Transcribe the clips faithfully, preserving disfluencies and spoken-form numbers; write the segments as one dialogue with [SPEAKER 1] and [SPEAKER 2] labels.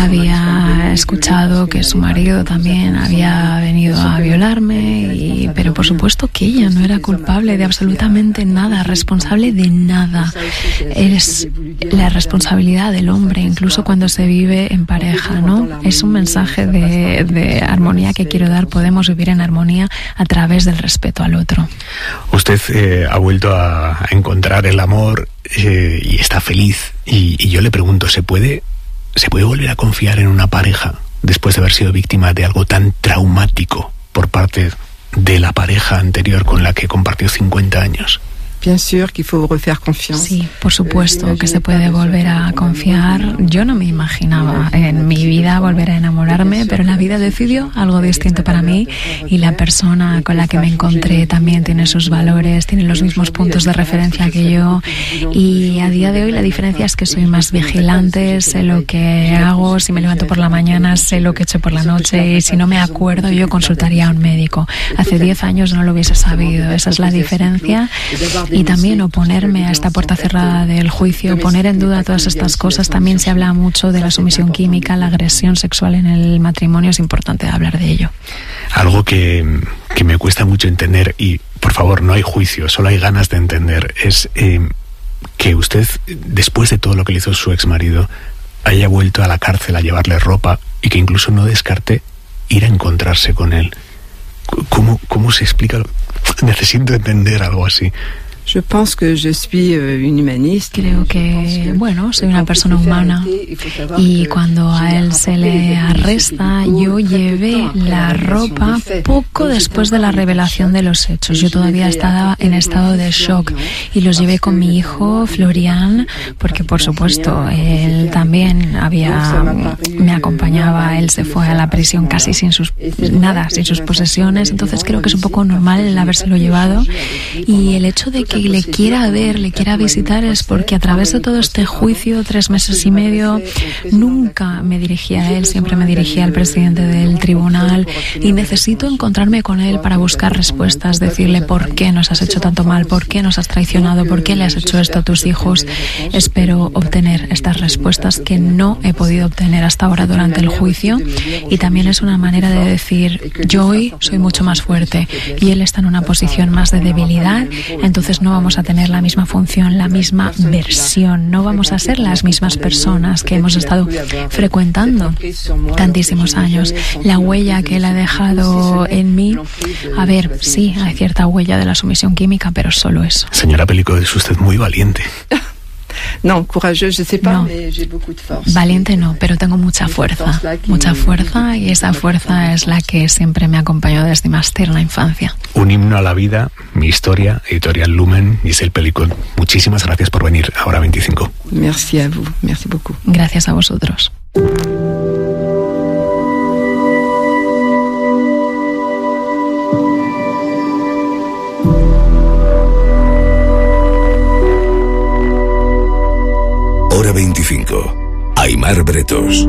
[SPEAKER 1] había escuchado que su marido también había venido a violarme, y, pero por supuesto que ella no era culpable de absolutamente nada, responsable de nada. Es la responsabilidad del hombre, incluso cuando se vive en pareja, ¿no? Es un mensaje de, de armonía que quiero dar. Podemos vivir en armonía a través del respeto al otro.
[SPEAKER 2] Usted eh, ha vuelto a, a encontrar el amor eh, y está feliz. Y, y yo le pregunto, ¿se puede, ¿se puede volver a confiar en una pareja después de haber sido víctima de algo tan traumático por parte de la pareja anterior con la que compartió cincuenta años?
[SPEAKER 3] Bien sûr qu'il faut refaire confiance.
[SPEAKER 1] Sí, por supuesto que se puede volver a confiar. Yo no me imaginaba en mi vida volver a enamorarme, pero la vida decidió algo distinto para mí, y la persona con la que me encontré también tiene sus valores, tiene los mismos puntos de referencia que yo, y a día de hoy la diferencia es que soy más vigilante, sé lo que hago, si me levanto por la mañana sé lo que he hecho por la noche, y si no me acuerdo yo consultaría a un médico. Hace diez años no lo hubiese sabido, esa es la diferencia. Y también oponerme a esta puerta cerrada del juicio, poner en duda todas estas cosas. También se habla mucho de la sumisión química, la agresión sexual en el matrimonio, es importante hablar de ello.
[SPEAKER 2] Algo que, que me cuesta mucho entender, y por favor no hay juicio, solo hay ganas de entender, es eh, que usted, después de todo lo que le hizo su exmarido, haya vuelto a la cárcel a llevarle ropa, y que incluso no descarte ir a encontrarse con él. ¿Cómo, cómo se explica? Necesito entender algo así.
[SPEAKER 3] Je pense que je suis une humaniste.
[SPEAKER 1] Creo que, bueno, soy una persona humana, y cuando a él se le arresta, yo llevé la ropa poco después de la revelación de los hechos. Yo todavía estaba en estado de shock, y los llevé con mi hijo Florian, porque por supuesto él también había, me acompañaba. Él se fue a la prisión casi sin sus nada, sin sus posesiones. Entonces creo que es un poco normal el habérselo llevado, y el hecho de que que le quiera ver, le quiera visitar, es porque a través de todo este juicio, tres meses y medio, nunca me dirigí a él, siempre me dirigí al presidente del tribunal, y necesito encontrarme con él para buscar respuestas, decirle por qué nos has hecho tanto mal, por qué nos has traicionado, por qué le has hecho esto a tus hijos. Espero obtener estas respuestas que no he podido obtener hasta ahora durante el juicio, y también es una manera de decir, yo hoy soy mucho más fuerte y él está en una posición más de debilidad, entonces no vamos a tener la misma función, la misma versión, no vamos a ser las mismas personas que hemos estado frecuentando tantísimos años. La huella que él ha dejado en mí, a ver, sí, hay cierta huella de la sumisión química, pero solo eso.
[SPEAKER 2] Señora Pellico, es usted muy valiente.
[SPEAKER 3] No, courageux, je sais pas,
[SPEAKER 1] no.
[SPEAKER 3] mais j'ai beaucoup de force.
[SPEAKER 1] Valiente no, pero tengo mucha fuerza, mucha fuerza, y esa fuerza es la que siempre me ha acompañado desde más tierna infancia.
[SPEAKER 2] Un himno a la vida, mi historia, editorial Lumen, Giselle Pellico. Muchísimas gracias por venir a Hora veinticinco.
[SPEAKER 3] Merci a vous, merci beaucoup.
[SPEAKER 1] Gracias a vosotros.
[SPEAKER 4] Hora veinticinco. Aimar Bretos.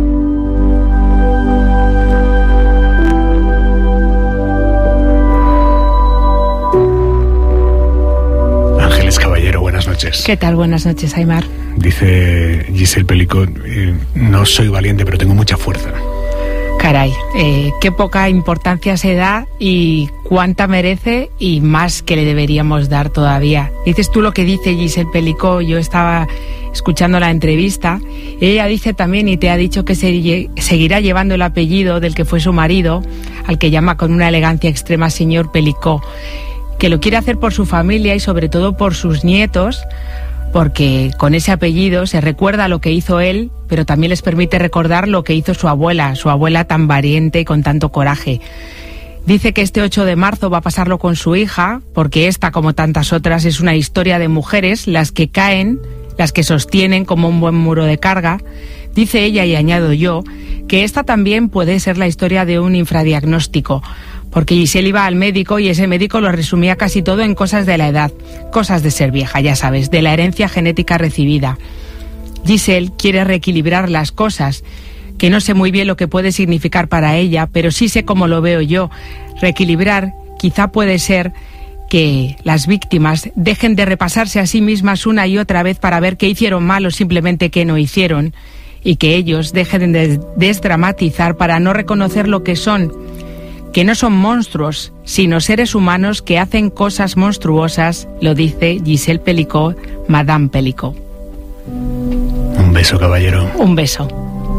[SPEAKER 2] Ángeles Caballero, buenas noches.
[SPEAKER 5] ¿Qué tal? Buenas noches, Aimar.
[SPEAKER 2] Dice Giselle Pellico, eh, no soy valiente, pero tengo mucha fuerza.
[SPEAKER 5] Caray, eh, qué poca importancia se da y cuánta merece, y más que le deberíamos dar todavía. Dices tú lo que dice Giselle Pellico, yo estaba escuchando la entrevista, ella dice también, y te ha dicho que se, seguirá llevando el apellido del que fue su marido, al que llama con una elegancia extrema señor Pellico, que lo quiere hacer por su familia y sobre todo por sus nietos, porque con ese apellido se recuerda lo que hizo él, pero también les permite recordar lo que hizo su abuela, su abuela tan valiente y con tanto coraje. Dice que este ocho de marzo va a pasarlo con su hija, porque esta, como tantas otras, es una historia de mujeres, las que caen, las que sostienen como un buen muro de carga. Dice ella, y añado yo, que esta también puede ser la historia de un infradiagnóstico, porque Giselle iba al médico y ese médico lo resumía casi todo en cosas de la edad, cosas de ser vieja, ya sabes, de la herencia genética recibida. Giselle quiere reequilibrar las cosas, que no sé muy bien lo que puede significar para ella, pero sí sé cómo lo veo yo. Reequilibrar quizá puede ser que las víctimas dejen de repasarse a sí mismas una y otra vez para ver qué hicieron mal o simplemente qué no hicieron, y que ellos dejen de desdramatizar para no reconocer lo que son, que no son monstruos, sino seres humanos que hacen cosas monstruosas, lo dice Gisèle Pelicot, Madame Pelicot.
[SPEAKER 2] Un beso, caballero.
[SPEAKER 5] Un beso.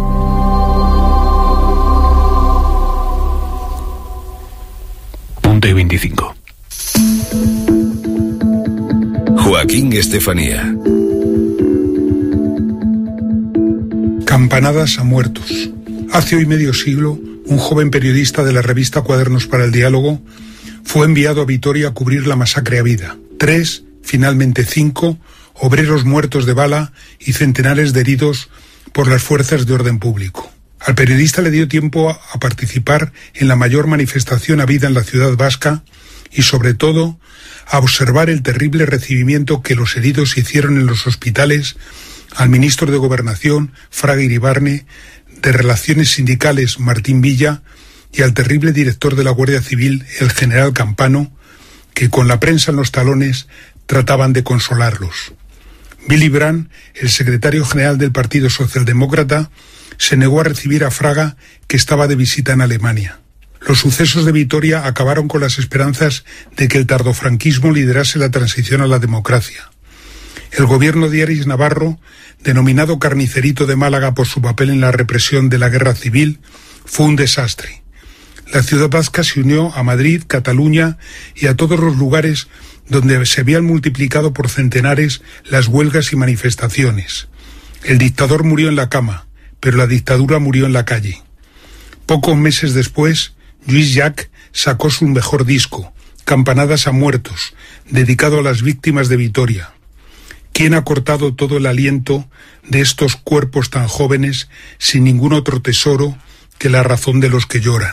[SPEAKER 2] Punto y veinticinco.
[SPEAKER 4] Joaquín Estefanía.
[SPEAKER 6] Campanadas a muertos. Hace hoy medio siglo, un joven periodista de la revista Cuadernos para el Diálogo fue enviado a Vitoria a cubrir la masacre a Vida. Tres, finalmente cinco, obreros muertos de bala y centenares de heridos por las fuerzas de orden público. Al periodista le dio tiempo a participar en la mayor manifestación habida en la ciudad vasca y, sobre todo, a observar el terrible recibimiento que los heridos hicieron en los hospitales al ministro de Gobernación, Fraga Iribarne, de Relaciones Sindicales, Martín Villa, y al terrible director de la Guardia Civil, el general Campano, que con la prensa en los talones trataban de consolarlos. Willy Brandt, el secretario general del Partido Socialdemócrata, se negó a recibir a Fraga, que estaba de visita en Alemania. Los sucesos de Vitoria acabaron con las esperanzas de que el tardofranquismo liderase la transición a la democracia. El gobierno de Aris Navarro, denominado Carnicerito de Málaga por su papel en la represión de la guerra civil, fue un desastre. La ciudad vasca se unió a Madrid, Cataluña y a todos los lugares donde se habían multiplicado por centenares las huelgas y manifestaciones. El dictador murió en la cama, pero la dictadura murió en la calle. Pocos meses después, Lluís Llach sacó su mejor disco, Campanadas a muertos, dedicado a las víctimas de Vitoria. ¿Quién ha cortado todo el aliento de estos cuerpos tan jóvenes sin ningún otro tesoro que la razón de los que lloran?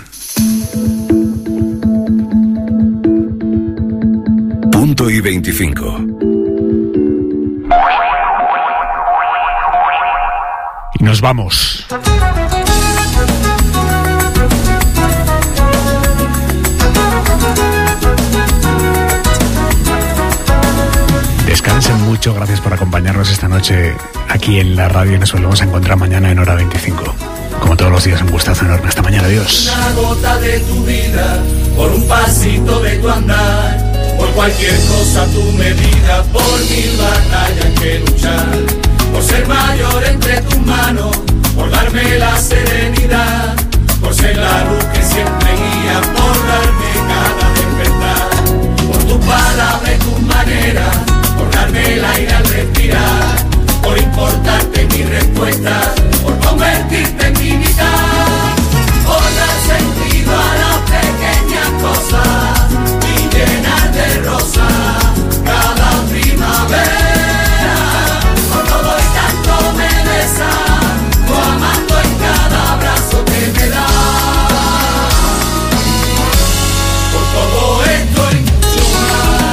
[SPEAKER 4] Punto y veinticinco.
[SPEAKER 2] Y nos vamos. Descansen mucho, gracias por acompañarnos esta noche aquí en la radio y nos volvemos a encontrar mañana en hora veinticinco. Como todos los días, un gustazo enorme. Hasta mañana, adiós.
[SPEAKER 7] Una gota de tu vida, por un pasito de tu andar, por cualquier cosa tu medida, por mil batallas que luchar, por ser mayor entre tus manos, por darme la serenidad, por ser la luz que siempre guía, por darme cada despertar, por tu palabra y tus maneras, por darme el aire al respirar, por importarte mi respuesta, por convertirte en mi mitad, por dar sentido a las pequeñas cosas y llenar de rosas cada primavera, por todo y tanto me besas, o amando en cada abrazo que me das, por todo esto y mucho más.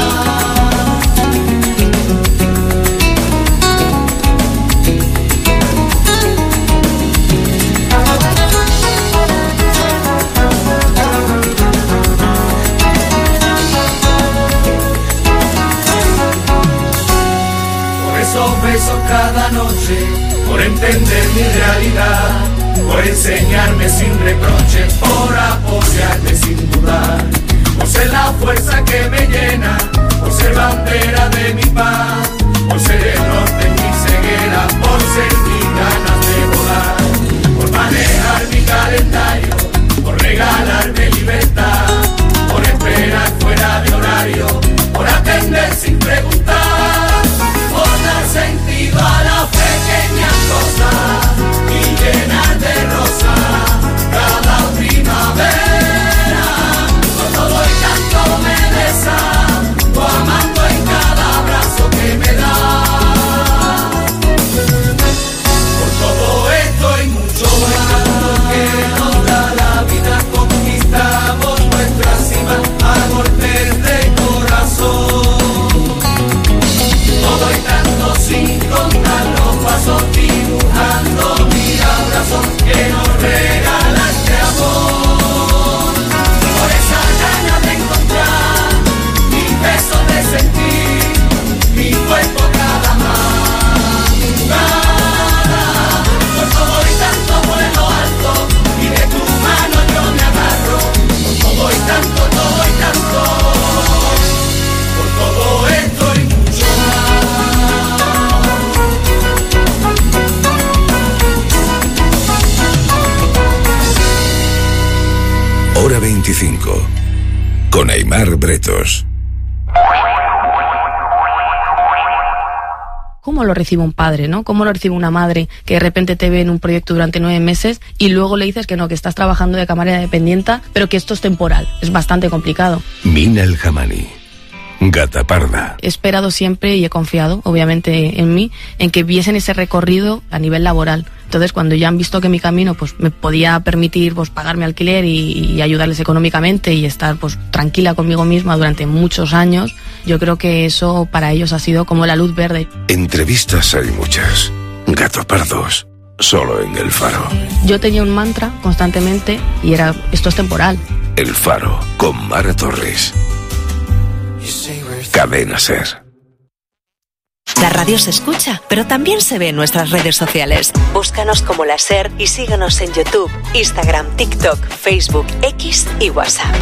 [SPEAKER 7] Besos cada noche, por entender mi realidad, por enseñarme sin reproche, por apoyarme sin dudar, por ser la fuerza que me llena, por ser bandera de mi paz, por ser el norte en mi ceguera, por ser mis ganas de volar, por manejar mi calendario, por regalarme libertad, por esperar fuera de horario, por atender sin preguntar, por dar sentido a las pequeñas cosas y llenar de rosas cada primavera, por todo y tanto me besas, o amando en cada abrazo que me das, por todo
[SPEAKER 4] Hora veinticinco. Con Aimar Bretos.
[SPEAKER 8] ¿Cómo lo recibe un padre, no? ¿Cómo lo recibe una madre que de repente te ve en un proyecto durante nueve meses y luego le dices que no, que estás trabajando de camarera dependiente, pero que esto es temporal? Es bastante complicado.
[SPEAKER 4] Mina El Hamani. Gata parda.
[SPEAKER 8] He esperado siempre y he confiado, obviamente, en mí, en que viesen ese recorrido a nivel laboral. Entonces, cuando ya han visto que mi camino pues me podía permitir pues pagarme alquiler y, y ayudarles económicamente y estar pues tranquila conmigo misma durante muchos años, yo creo que eso para ellos ha sido como la luz verde.
[SPEAKER 4] Entrevistas hay muchas. Gato pardos. Solo en El Faro.
[SPEAKER 8] Yo tenía un mantra constantemente y era: esto es temporal.
[SPEAKER 4] El Faro, con Mara Torres. Cadena Ser.
[SPEAKER 9] La radio se escucha, pero también se ve en nuestras redes sociales. Búscanos como La Ser y síguenos en YouTube, Instagram, TikTok, Facebook, X y WhatsApp.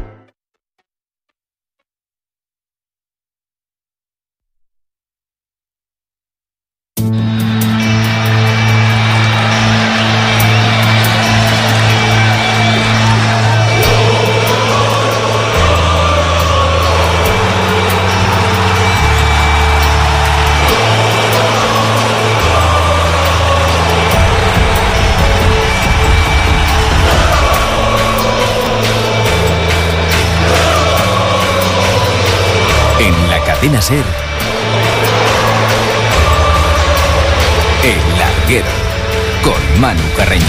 [SPEAKER 10] Cadena Ser. El Larguero con Manu Carreño.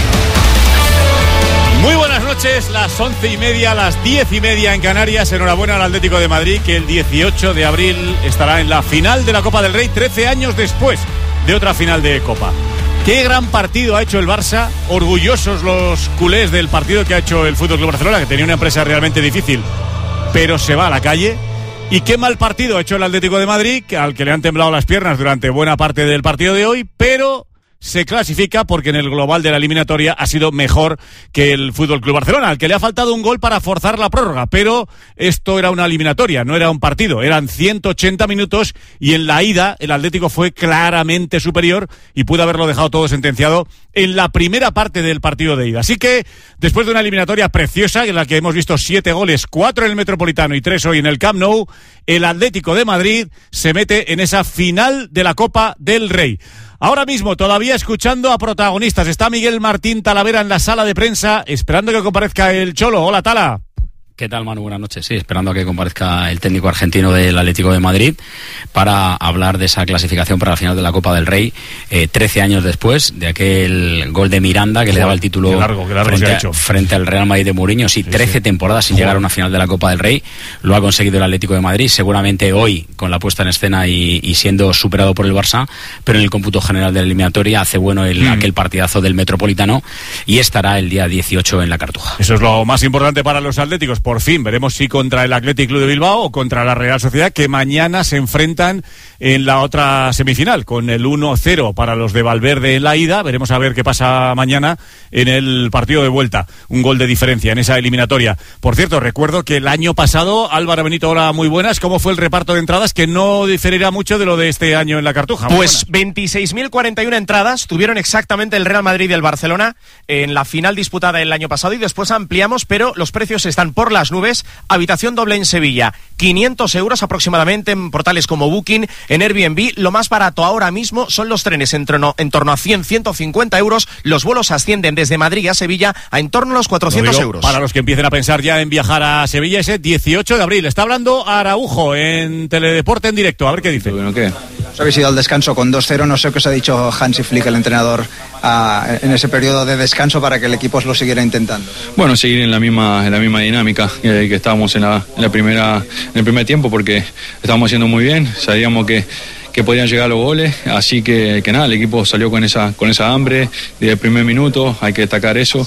[SPEAKER 11] Muy buenas noches, las once y media, las diez y media en Canarias. Enhorabuena al Atlético de Madrid, que el dieciocho de abril estará en la final de la Copa del Rey, trece años después de otra final de Copa. Qué gran partido ha hecho el Barça, orgullosos los culés del partido que ha hecho el F C Barcelona, que tenía una empresa realmente difícil, pero se va a la calle. Y qué mal partido ha hecho el Atlético de Madrid, al que le han temblado las piernas durante buena parte del partido de hoy, pero se clasifica porque en el global de la eliminatoria ha sido mejor que el F C Barcelona, al que le ha faltado un gol para forzar la prórroga, pero esto era una eliminatoria, no era un partido, eran ciento ochenta minutos y en la ida el Atlético fue claramente superior y pudo haberlo dejado todo sentenciado en la primera parte del partido de ida. Así que después de una eliminatoria preciosa en la que hemos visto siete goles, cuatro en el Metropolitano y tres hoy en el Camp Nou, el Atlético de Madrid se mete en esa final de la Copa del Rey. Ahora mismo, todavía escuchando a protagonistas, está Miguel Martín Talavera en la sala de prensa, esperando que comparezca el Cholo. Hola, Tala.
[SPEAKER 12] ¿Qué tal, Manu? Buenas noches. Sí, esperando a que comparezca el técnico argentino del Atlético de Madrid para hablar de esa clasificación para la final de la Copa del Rey, eh, trece años después de aquel gol de Miranda que Joder, le daba el título
[SPEAKER 11] qué largo, qué largo
[SPEAKER 12] frente,
[SPEAKER 11] se ha hecho.
[SPEAKER 12] frente al Real Madrid de Mourinho. Sí, sí trece sí. temporadas sin Joder. llegar a una final de la Copa del Rey. Lo ha conseguido el Atlético de Madrid, seguramente hoy con la puesta en escena y, y siendo superado por el Barça, pero en el cómputo general de la eliminatoria hace bueno el, mm. aquel partidazo del Metropolitano y estará el día dieciocho en la Cartuja.
[SPEAKER 11] Eso es lo más importante para los atléticos. Por fin veremos si contra el Athletic Club de Bilbao o contra la Real Sociedad, que mañana se enfrentan en la otra semifinal, con el uno cero para los de Valverde en la ida. Veremos a ver qué pasa mañana en el partido de vuelta. Un gol de diferencia en esa eliminatoria. Por cierto, recuerdo que el año pasado, Álvaro Benito, hola, muy buenas, ¿cómo fue el reparto de entradas? Que no diferirá mucho de lo de este año en la Cartuja. Muy
[SPEAKER 13] pues veintiséis mil cuarenta y una entradas tuvieron exactamente el Real Madrid y el Barcelona en la final disputada el año pasado, y después ampliamos, pero los precios están por las nubes. Habitación doble en Sevilla, quinientos euros aproximadamente en portales como Booking, en Airbnb. Lo más barato ahora mismo son los trenes, en torno, en torno a cien, ciento cincuenta euros. Los vuelos ascienden desde Madrid a Sevilla a en torno a los cuatrocientos
[SPEAKER 11] digo,
[SPEAKER 13] euros.
[SPEAKER 11] Para los que empiecen a pensar ya en viajar a Sevilla ese dieciocho de abril. Está hablando Araujo en Teledeporte en directo. A ver qué dice.
[SPEAKER 14] Bueno, ¿qué? Os habéis ido al descanso con dos cero. No sé qué os ha dicho Hansi Flick, el entrenador, uh, en ese periodo de descanso para que el equipo os lo siguiera intentando.
[SPEAKER 15] Bueno, seguir en la misma, en la misma dinámica eh, que estábamos en la, en la primera, en el primer tiempo, porque estábamos haciendo muy bien. Sabíamos que que podían llegar los goles, así que, que nada, el equipo salió con esa con esa hambre desde el primer minuto, hay que destacar eso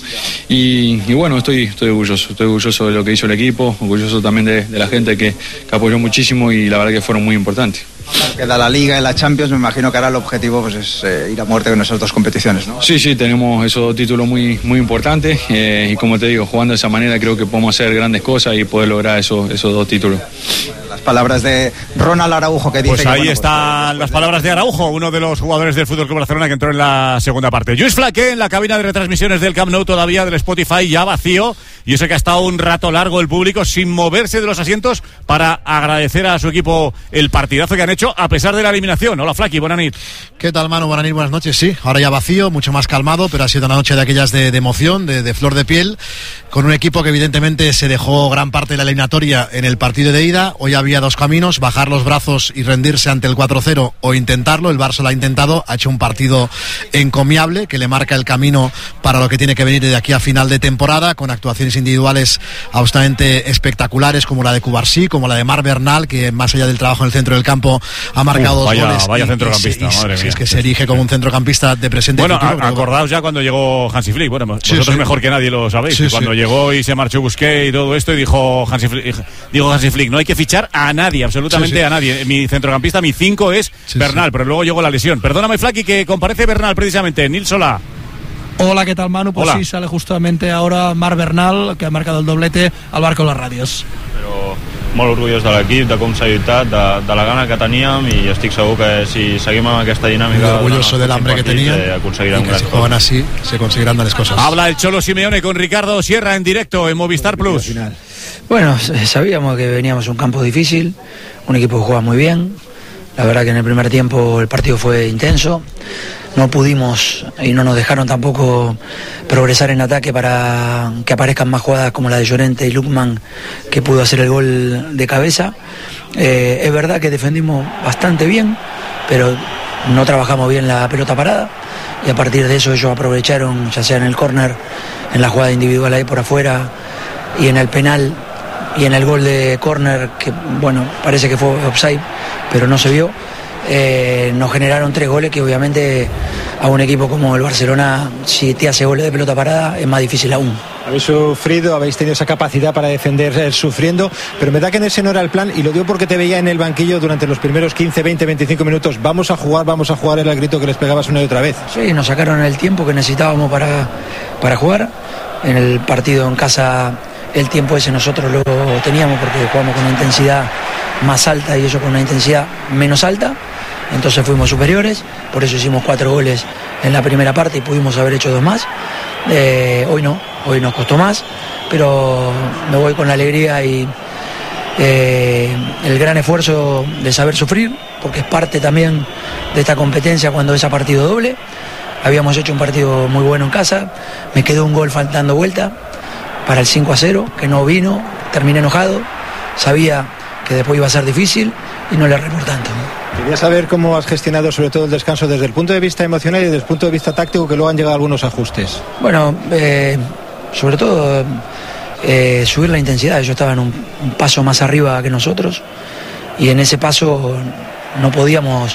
[SPEAKER 15] y, y bueno, estoy estoy orgulloso, estoy orgulloso de lo que hizo el equipo, orgulloso también de, de la gente que, que apoyó muchísimo y la verdad que fueron muy importantes.
[SPEAKER 14] Queda la Liga y la Champions, me imagino que ahora el objetivo pues es eh, ir a muerte con esas dos competiciones, ¿no?
[SPEAKER 15] Sí, sí, tenemos esos dos títulos muy, muy importantes eh, y como te digo, jugando de esa manera creo que podemos hacer grandes cosas y poder lograr esos, esos dos títulos.
[SPEAKER 14] Las palabras de Ronald Araujo que dice
[SPEAKER 11] pues ahí
[SPEAKER 14] que, bueno,
[SPEAKER 11] están pues, las palabras de Araujo, uno de los jugadores del F C Barcelona que entró en la segunda parte. Lluís Flaqué en la cabina de retransmisiones del Camp Nou, todavía del Spotify ya vacío, y eso que ha estado un rato largo el público sin moverse de los asientos para agradecer a su equipo el partidazo que han hecho a pesar de la eliminación. Hola Flaki, buenas noches.
[SPEAKER 16] ¿Qué tal, Manu? Buenas noches, buenas noches. Sí, ahora ya vacío, mucho más calmado, pero ha sido una noche de aquellas de, de emoción, de, de flor de piel, con un equipo que evidentemente se dejó gran parte de la eliminatoria en el partido de ida. Hoy había dos caminos, bajar los brazos y rendirse ante el cuatro cero o intentarlo. El Barça lo ha intentado, ha hecho un partido encomiable que le marca el camino para lo que tiene que venir de aquí a final de temporada, con actuaciones individuales absolutamente espectaculares como la de Cubarsí, como la de Marc Bernal, que más allá del trabajo en el centro del campo ha marcado
[SPEAKER 11] Uf,
[SPEAKER 16] dos
[SPEAKER 11] vaya,
[SPEAKER 16] goles.
[SPEAKER 11] Vaya
[SPEAKER 16] y,
[SPEAKER 11] centrocampista,
[SPEAKER 16] y, y,
[SPEAKER 11] madre
[SPEAKER 16] si
[SPEAKER 11] mía.
[SPEAKER 16] es que se erige como un centrocampista de presente
[SPEAKER 11] bueno,
[SPEAKER 16] y futuro.
[SPEAKER 11] a, acordaos ya cuando llegó Hansi Flick. Bueno,
[SPEAKER 16] sí,
[SPEAKER 11] vosotros
[SPEAKER 16] sí.
[SPEAKER 11] mejor que nadie lo sabéis.
[SPEAKER 16] Sí,
[SPEAKER 11] cuando
[SPEAKER 16] sí.
[SPEAKER 11] llegó y se marchó Busquets y todo esto, y dijo Hansi Flick, dijo Hansi Flick, no hay que fichar a nadie, absolutamente
[SPEAKER 16] sí, sí.
[SPEAKER 11] a nadie. Mi centrocampista, mi cinco es
[SPEAKER 16] Sí,
[SPEAKER 11] Bernal,
[SPEAKER 16] sí.
[SPEAKER 11] pero luego llegó la lesión. Perdóname, Flaki, que comparece Bernal precisamente. Nils Solà.
[SPEAKER 17] Hola, ¿qué tal, Manu? Pues
[SPEAKER 11] Hola.
[SPEAKER 17] sí, sale justamente ahora Marc Bernal, que ha marcado el doblete al Barco de las Radios.
[SPEAKER 15] Però molt orgullós de l'equip, de com s'ha lluitat, de, de la gana que teníem, i estic segur que si seguim amb aquesta dinàmica...
[SPEAKER 16] Muy orgulloso del hambre que tenían
[SPEAKER 15] eh, aconseguirem
[SPEAKER 16] y que
[SPEAKER 15] grans
[SPEAKER 16] si juegan así se conseguirán grandes cosas.
[SPEAKER 11] Habla el Cholo Simeone con Ricardo Sierra en directo en Movistar Plus.
[SPEAKER 18] Bueno, sabíamos que veníamos a un campo difícil, un equipo que juega muy bien. La verdad que en el primer tiempo el partido fue intenso. No pudimos y no nos dejaron tampoco progresar en ataque para que aparezcan más jugadas como la de Llorente y Lukman, que pudo hacer el gol de cabeza. Eh, es verdad que defendimos bastante bien, pero no trabajamos bien la pelota parada, y a partir de eso ellos aprovecharon, ya sea en el córner, en la jugada individual ahí por afuera, y en el penal y en el gol de córner, que bueno, parece que fue offside, pero no se vio. Eh, nos generaron tres goles que obviamente a un equipo como el Barcelona, si te hace goles de pelota parada, es más difícil aún.
[SPEAKER 19] Habéis sufrido, habéis tenido esa capacidad para defender eh, sufriendo, pero me da que ese no era el plan, y lo digo porque te veía en el banquillo durante los primeros quince, veinte, veinticinco minutos. Vamos a jugar, vamos a jugar, era el grito que les pegabas una y otra vez.
[SPEAKER 18] Sí, nos sacaron el tiempo que necesitábamos para, para jugar. En el partido en casa el tiempo ese nosotros lo teníamos porque jugamos con una intensidad más alta y ellos con una intensidad menos alta. Entonces fuimos superiores, por eso hicimos cuatro goles en la primera parte y pudimos haber hecho dos más. Eh, hoy no, hoy nos costó más, pero me voy con la alegría y eh, el gran esfuerzo de saber sufrir, porque es parte también de esta competencia cuando es a partido doble. Habíamos hecho un partido muy bueno en casa, me quedó un gol faltando vuelta para el cinco a cero, que no vino, terminé enojado, sabía que después iba a ser difícil y no le erré por tanto.
[SPEAKER 19] Quería saber cómo has gestionado sobre todo el descanso desde el punto de vista emocional y desde el punto de vista táctico, que luego han llegado algunos ajustes.
[SPEAKER 18] Bueno, eh, sobre todo eh, subir la intensidad. Ellos estaban un, un paso más arriba que nosotros y en ese paso no podíamos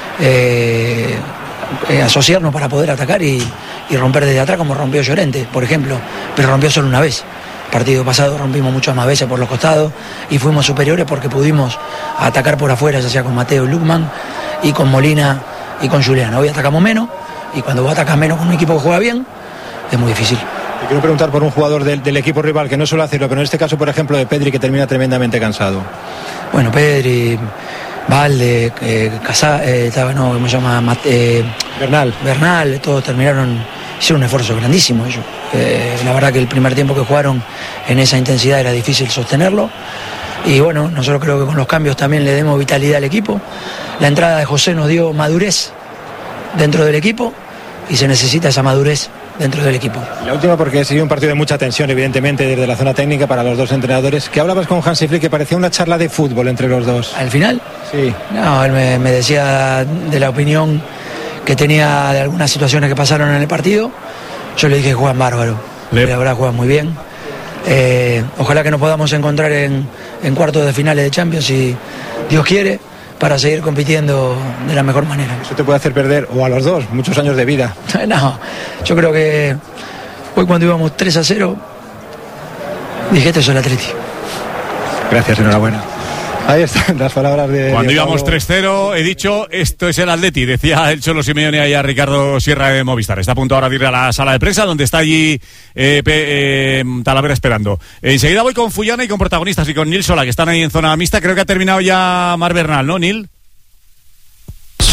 [SPEAKER 18] eh, eh, asociarnos para poder atacar y, y romper desde atrás como rompió Llorente, por ejemplo, pero rompió solo una vez. El partido pasado rompimos muchas más veces por los costados y fuimos superiores porque pudimos atacar por afuera, ya sea con Mateo y Lukman y con Molina y con Julián. Hoy atacamos menos y cuando vos atacas menos con un equipo que juega bien es muy difícil.
[SPEAKER 19] Te quiero preguntar por un jugador del, del equipo rival que no suele hacerlo, pero en este caso, por ejemplo, de Pedri, que termina tremendamente cansado.
[SPEAKER 18] Bueno, Pedri, Valde, eh, Casá, eh, estaba, no, ¿cómo se llama? Mate, eh,
[SPEAKER 19] Bernal.
[SPEAKER 18] Bernal, todos terminaron, hicieron un esfuerzo grandísimo ellos. Eh, la verdad que el primer tiempo que jugaron en esa intensidad era difícil sostenerlo. Y bueno, nosotros creo que con los cambios también le demos vitalidad al equipo. La entrada de José nos dio madurez dentro del equipo y se necesita esa madurez dentro del equipo.
[SPEAKER 19] La última, porque ha sido un partido de mucha tensión, evidentemente, desde la zona técnica para los dos entrenadores. ¿Qué hablabas con Hansi Flick? Que parecía una charla de fútbol entre los dos.
[SPEAKER 18] ¿Al final?
[SPEAKER 19] Sí.
[SPEAKER 18] No, él me, me decía de la opinión que tenía de algunas situaciones que pasaron en el partido. Yo le dije que juegan bárbaro. Le... La verdad juegan muy bien. Eh, ojalá que nos podamos encontrar en, en cuartos de finales de Champions, si Dios quiere, para seguir compitiendo de la mejor manera.
[SPEAKER 19] Eso te puede hacer perder, o a los dos, muchos años de vida.
[SPEAKER 18] No, yo creo que hoy cuando íbamos tres a cero, dije, este es el Atleti.
[SPEAKER 19] Gracias, enhorabuena. Ahí están las palabras de...
[SPEAKER 11] Cuando
[SPEAKER 19] de
[SPEAKER 11] íbamos
[SPEAKER 19] Pablo.
[SPEAKER 11] tres cero, he dicho, esto es el Atleti, decía el Cholo Simeone ahí a Ricardo Sierra de Movistar. Está a punto ahora de ir a la sala de prensa, donde está allí eh, eh, Talavera esperando. Enseguida voy con Fullana y con protagonistas y con Nils Solà, que están ahí en zona mixta. Creo que ha terminado ya Marc Bernal, ¿no, Nil?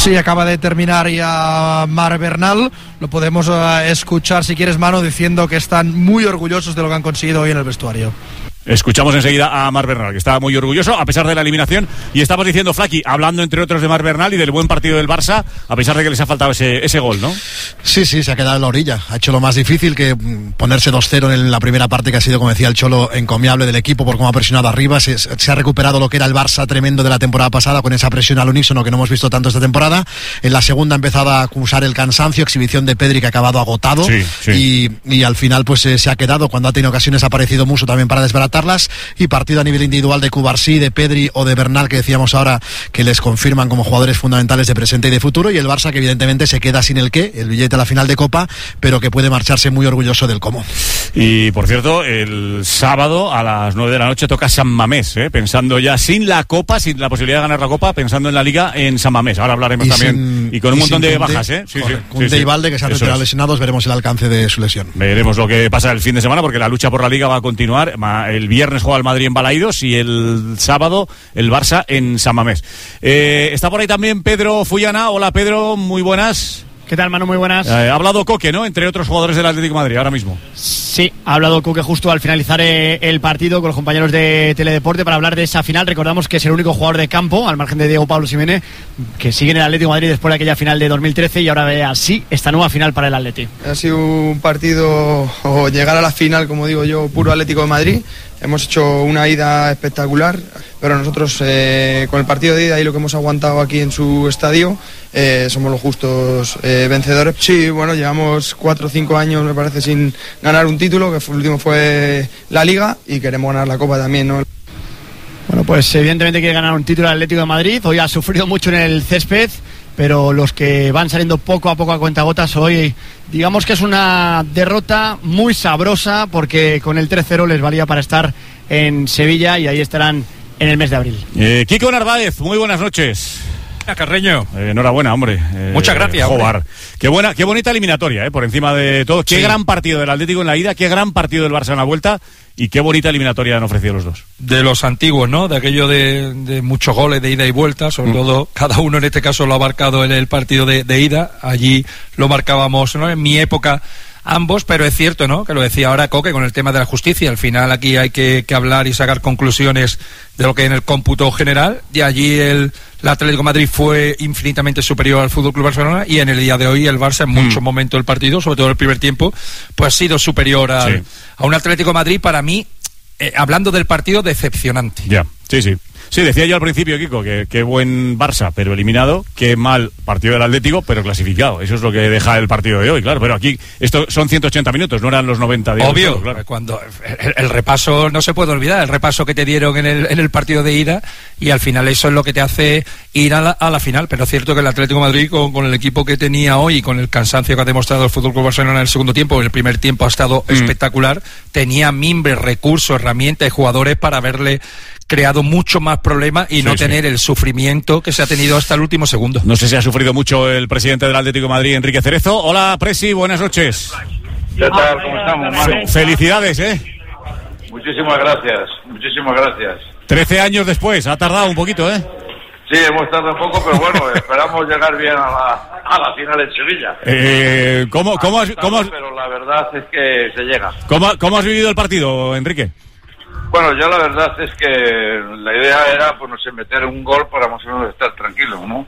[SPEAKER 17] Sí, acaba de terminar ya Marc Bernal. Lo podemos uh, escuchar, si quieres, Manu, diciendo que están muy orgullosos de lo que han conseguido hoy en el vestuario.
[SPEAKER 11] Escuchamos enseguida a Marc Bernal, que está muy orgulloso a pesar de la eliminación. Y estamos diciendo, Flaqui, hablando entre otros de Marc Bernal y del buen partido del Barça, a pesar de que les ha faltado ese, ese gol, ¿no?
[SPEAKER 16] Sí, sí, se ha quedado en la orilla. Ha hecho lo más difícil, que ponerse dos cero en la primera parte, que ha sido, como decía el Cholo, encomiable del equipo por cómo ha presionado arriba. Se, se ha recuperado lo que era el Barça tremendo de la temporada pasada, con esa presión al unísono que no hemos visto tanto esta temporada. En la segunda ha empezado a acusar el cansancio, exhibición de Pedri que ha acabado agotado.
[SPEAKER 11] Sí, sí.
[SPEAKER 16] Y, y al final pues eh, se ha quedado. Cuando ha tenido ocasiones ha aparecido Musso también para desbaratarlas. Y partido a nivel individual de Cubarsí, de Pedri o de Bernal, que decíamos ahora que les confirman como jugadores fundamentales de presente y de futuro, y el Barça que evidentemente se queda sin el qué, el billete a la final de Copa, pero que puede marcharse muy orgulloso del cómo.
[SPEAKER 11] Y por cierto, el sábado a las nueve de la noche toca San Mamés, ¿eh? Pensando ya sin la Copa, sin la posibilidad de ganar la Copa, pensando en la Liga en San Mamés. Ahora hablaremos
[SPEAKER 16] y
[SPEAKER 11] también
[SPEAKER 16] sin,
[SPEAKER 11] y con un
[SPEAKER 16] y
[SPEAKER 11] montón de
[SPEAKER 16] Kunde,
[SPEAKER 11] bajas, ¿eh? Sí, sí,
[SPEAKER 16] Kunde
[SPEAKER 11] sí,
[SPEAKER 16] y
[SPEAKER 11] sí.
[SPEAKER 16] Valde, que se han retirado lesionados, veremos el alcance de su lesión.
[SPEAKER 11] Veremos lo que pasa el fin de semana, porque la lucha por la Liga va a continuar. El viernes juega el Madrid en Balaídos y el sábado el Barça en San Mamés. Eh, está por ahí también Pedro Fullana. Hola Pedro, muy buenas.
[SPEAKER 20] ¿Qué tal, Manu? Muy buenas.
[SPEAKER 11] Eh, ha hablado Coque, ¿no? Entre otros jugadores del Atlético de Madrid ahora mismo.
[SPEAKER 20] Sí, ha hablado Coque justo al finalizar eh, el partido con los compañeros de Teledeporte para hablar de esa final. Recordamos que es el único jugador de campo, al margen de Diego Pablo Simeone, que sigue en el Atlético de Madrid después de aquella final de dos mil trece y ahora ve así esta nueva final para el Atleti.
[SPEAKER 21] Ha sido un partido, o llegar a la final, como digo yo, puro Atlético de Madrid. Hemos hecho una ida espectacular, pero nosotros eh, con el partido de ida y lo que hemos aguantado aquí en su estadio, eh, somos los justos eh, vencedores. Sí, bueno, llevamos cuatro o cinco años, me parece, sin ganar un título, que fue, el último fue la Liga, y queremos ganar la Copa también, ¿no?
[SPEAKER 20] Bueno, pues evidentemente quiere ganar un título al Atlético de Madrid. Hoy ha sufrido mucho en el césped, pero los que van saliendo poco a poco a cuentagotas hoy, digamos que es una derrota muy sabrosa, porque con el tres cero les valía para estar en Sevilla y ahí estarán en el mes de abril.
[SPEAKER 11] Eh, Kiko Narváez, muy buenas noches.
[SPEAKER 22] Carreño.
[SPEAKER 11] Eh, enhorabuena, hombre. Eh,
[SPEAKER 22] Muchas gracias.
[SPEAKER 11] Jobar. Qué buena, qué bonita eliminatoria, eh, por encima de todo. Qué sí. Gran partido del Atlético en la ida, qué gran partido del Barça en la vuelta y qué bonita eliminatoria han ofrecido los dos.
[SPEAKER 22] De los antiguos, ¿no? De aquello de, de muchos goles de ida y vuelta, sobre mm. todo cada uno en este caso lo ha marcado en el partido de, de ida. Allí lo marcábamos, ¿no? En mi época ambos, pero es cierto, ¿no? Que lo decía ahora Coque con el tema de la justicia. Al final aquí hay que, que hablar y sacar conclusiones de lo que en el cómputo general. Y allí el, el Atlético de Madrid fue infinitamente superior al F C Barcelona, y en el día de hoy el Barça en mm. muchos momentos del partido, sobre todo el primer tiempo, pues ha sido superior al, sí. a un Atlético de Madrid, para mí, eh, hablando del partido, decepcionante.
[SPEAKER 11] Ya, sí, sí. Sí, decía yo al principio, Kiko, que qué buen Barça, pero eliminado, qué mal partido del Atlético, pero clasificado. Eso es lo que deja el partido de hoy, claro. Pero aquí esto son ciento ochenta minutos, no eran los noventa de
[SPEAKER 22] Obvio,
[SPEAKER 11] hoy, claro.
[SPEAKER 22] Cuando el, el repaso no se puede olvidar, el repaso que te dieron en el, en el partido de ida, y al final eso es lo que te hace ir a la, a la final. Pero es cierto que el Atlético de Madrid, con, con el equipo que tenía hoy y con el cansancio que ha demostrado el F C Barcelona en el segundo tiempo, en el primer tiempo ha estado mm. espectacular, tenía mimbres, recursos, herramientas y jugadores para verle creado mucho más problemas y sí, no sí. tener el sufrimiento que se ha tenido hasta el último segundo.
[SPEAKER 11] No sé si ha sufrido mucho el presidente del Atlético de Madrid, Enrique Cerezo. Hola, Presi, buenas noches.
[SPEAKER 23] ¿Qué tal? ¿Cómo estamos, Manu?
[SPEAKER 11] Felicidades, ¿eh?
[SPEAKER 23] Muchísimas gracias, muchísimas gracias.
[SPEAKER 11] Trece años después, ha tardado un poquito, ¿eh?
[SPEAKER 23] Sí, hemos tardado un poco, pero bueno, esperamos llegar bien a la, a la final en Sevilla.
[SPEAKER 11] Eh, ¿cómo, cómo, has, cómo has...
[SPEAKER 23] Pero la verdad es que se llega.
[SPEAKER 11] ¿Cómo, ¿Cómo has vivido el partido, Enrique?
[SPEAKER 23] Bueno, yo la verdad es que la idea era, pues no sé, meter un gol para más o menos estar tranquilos, ¿no?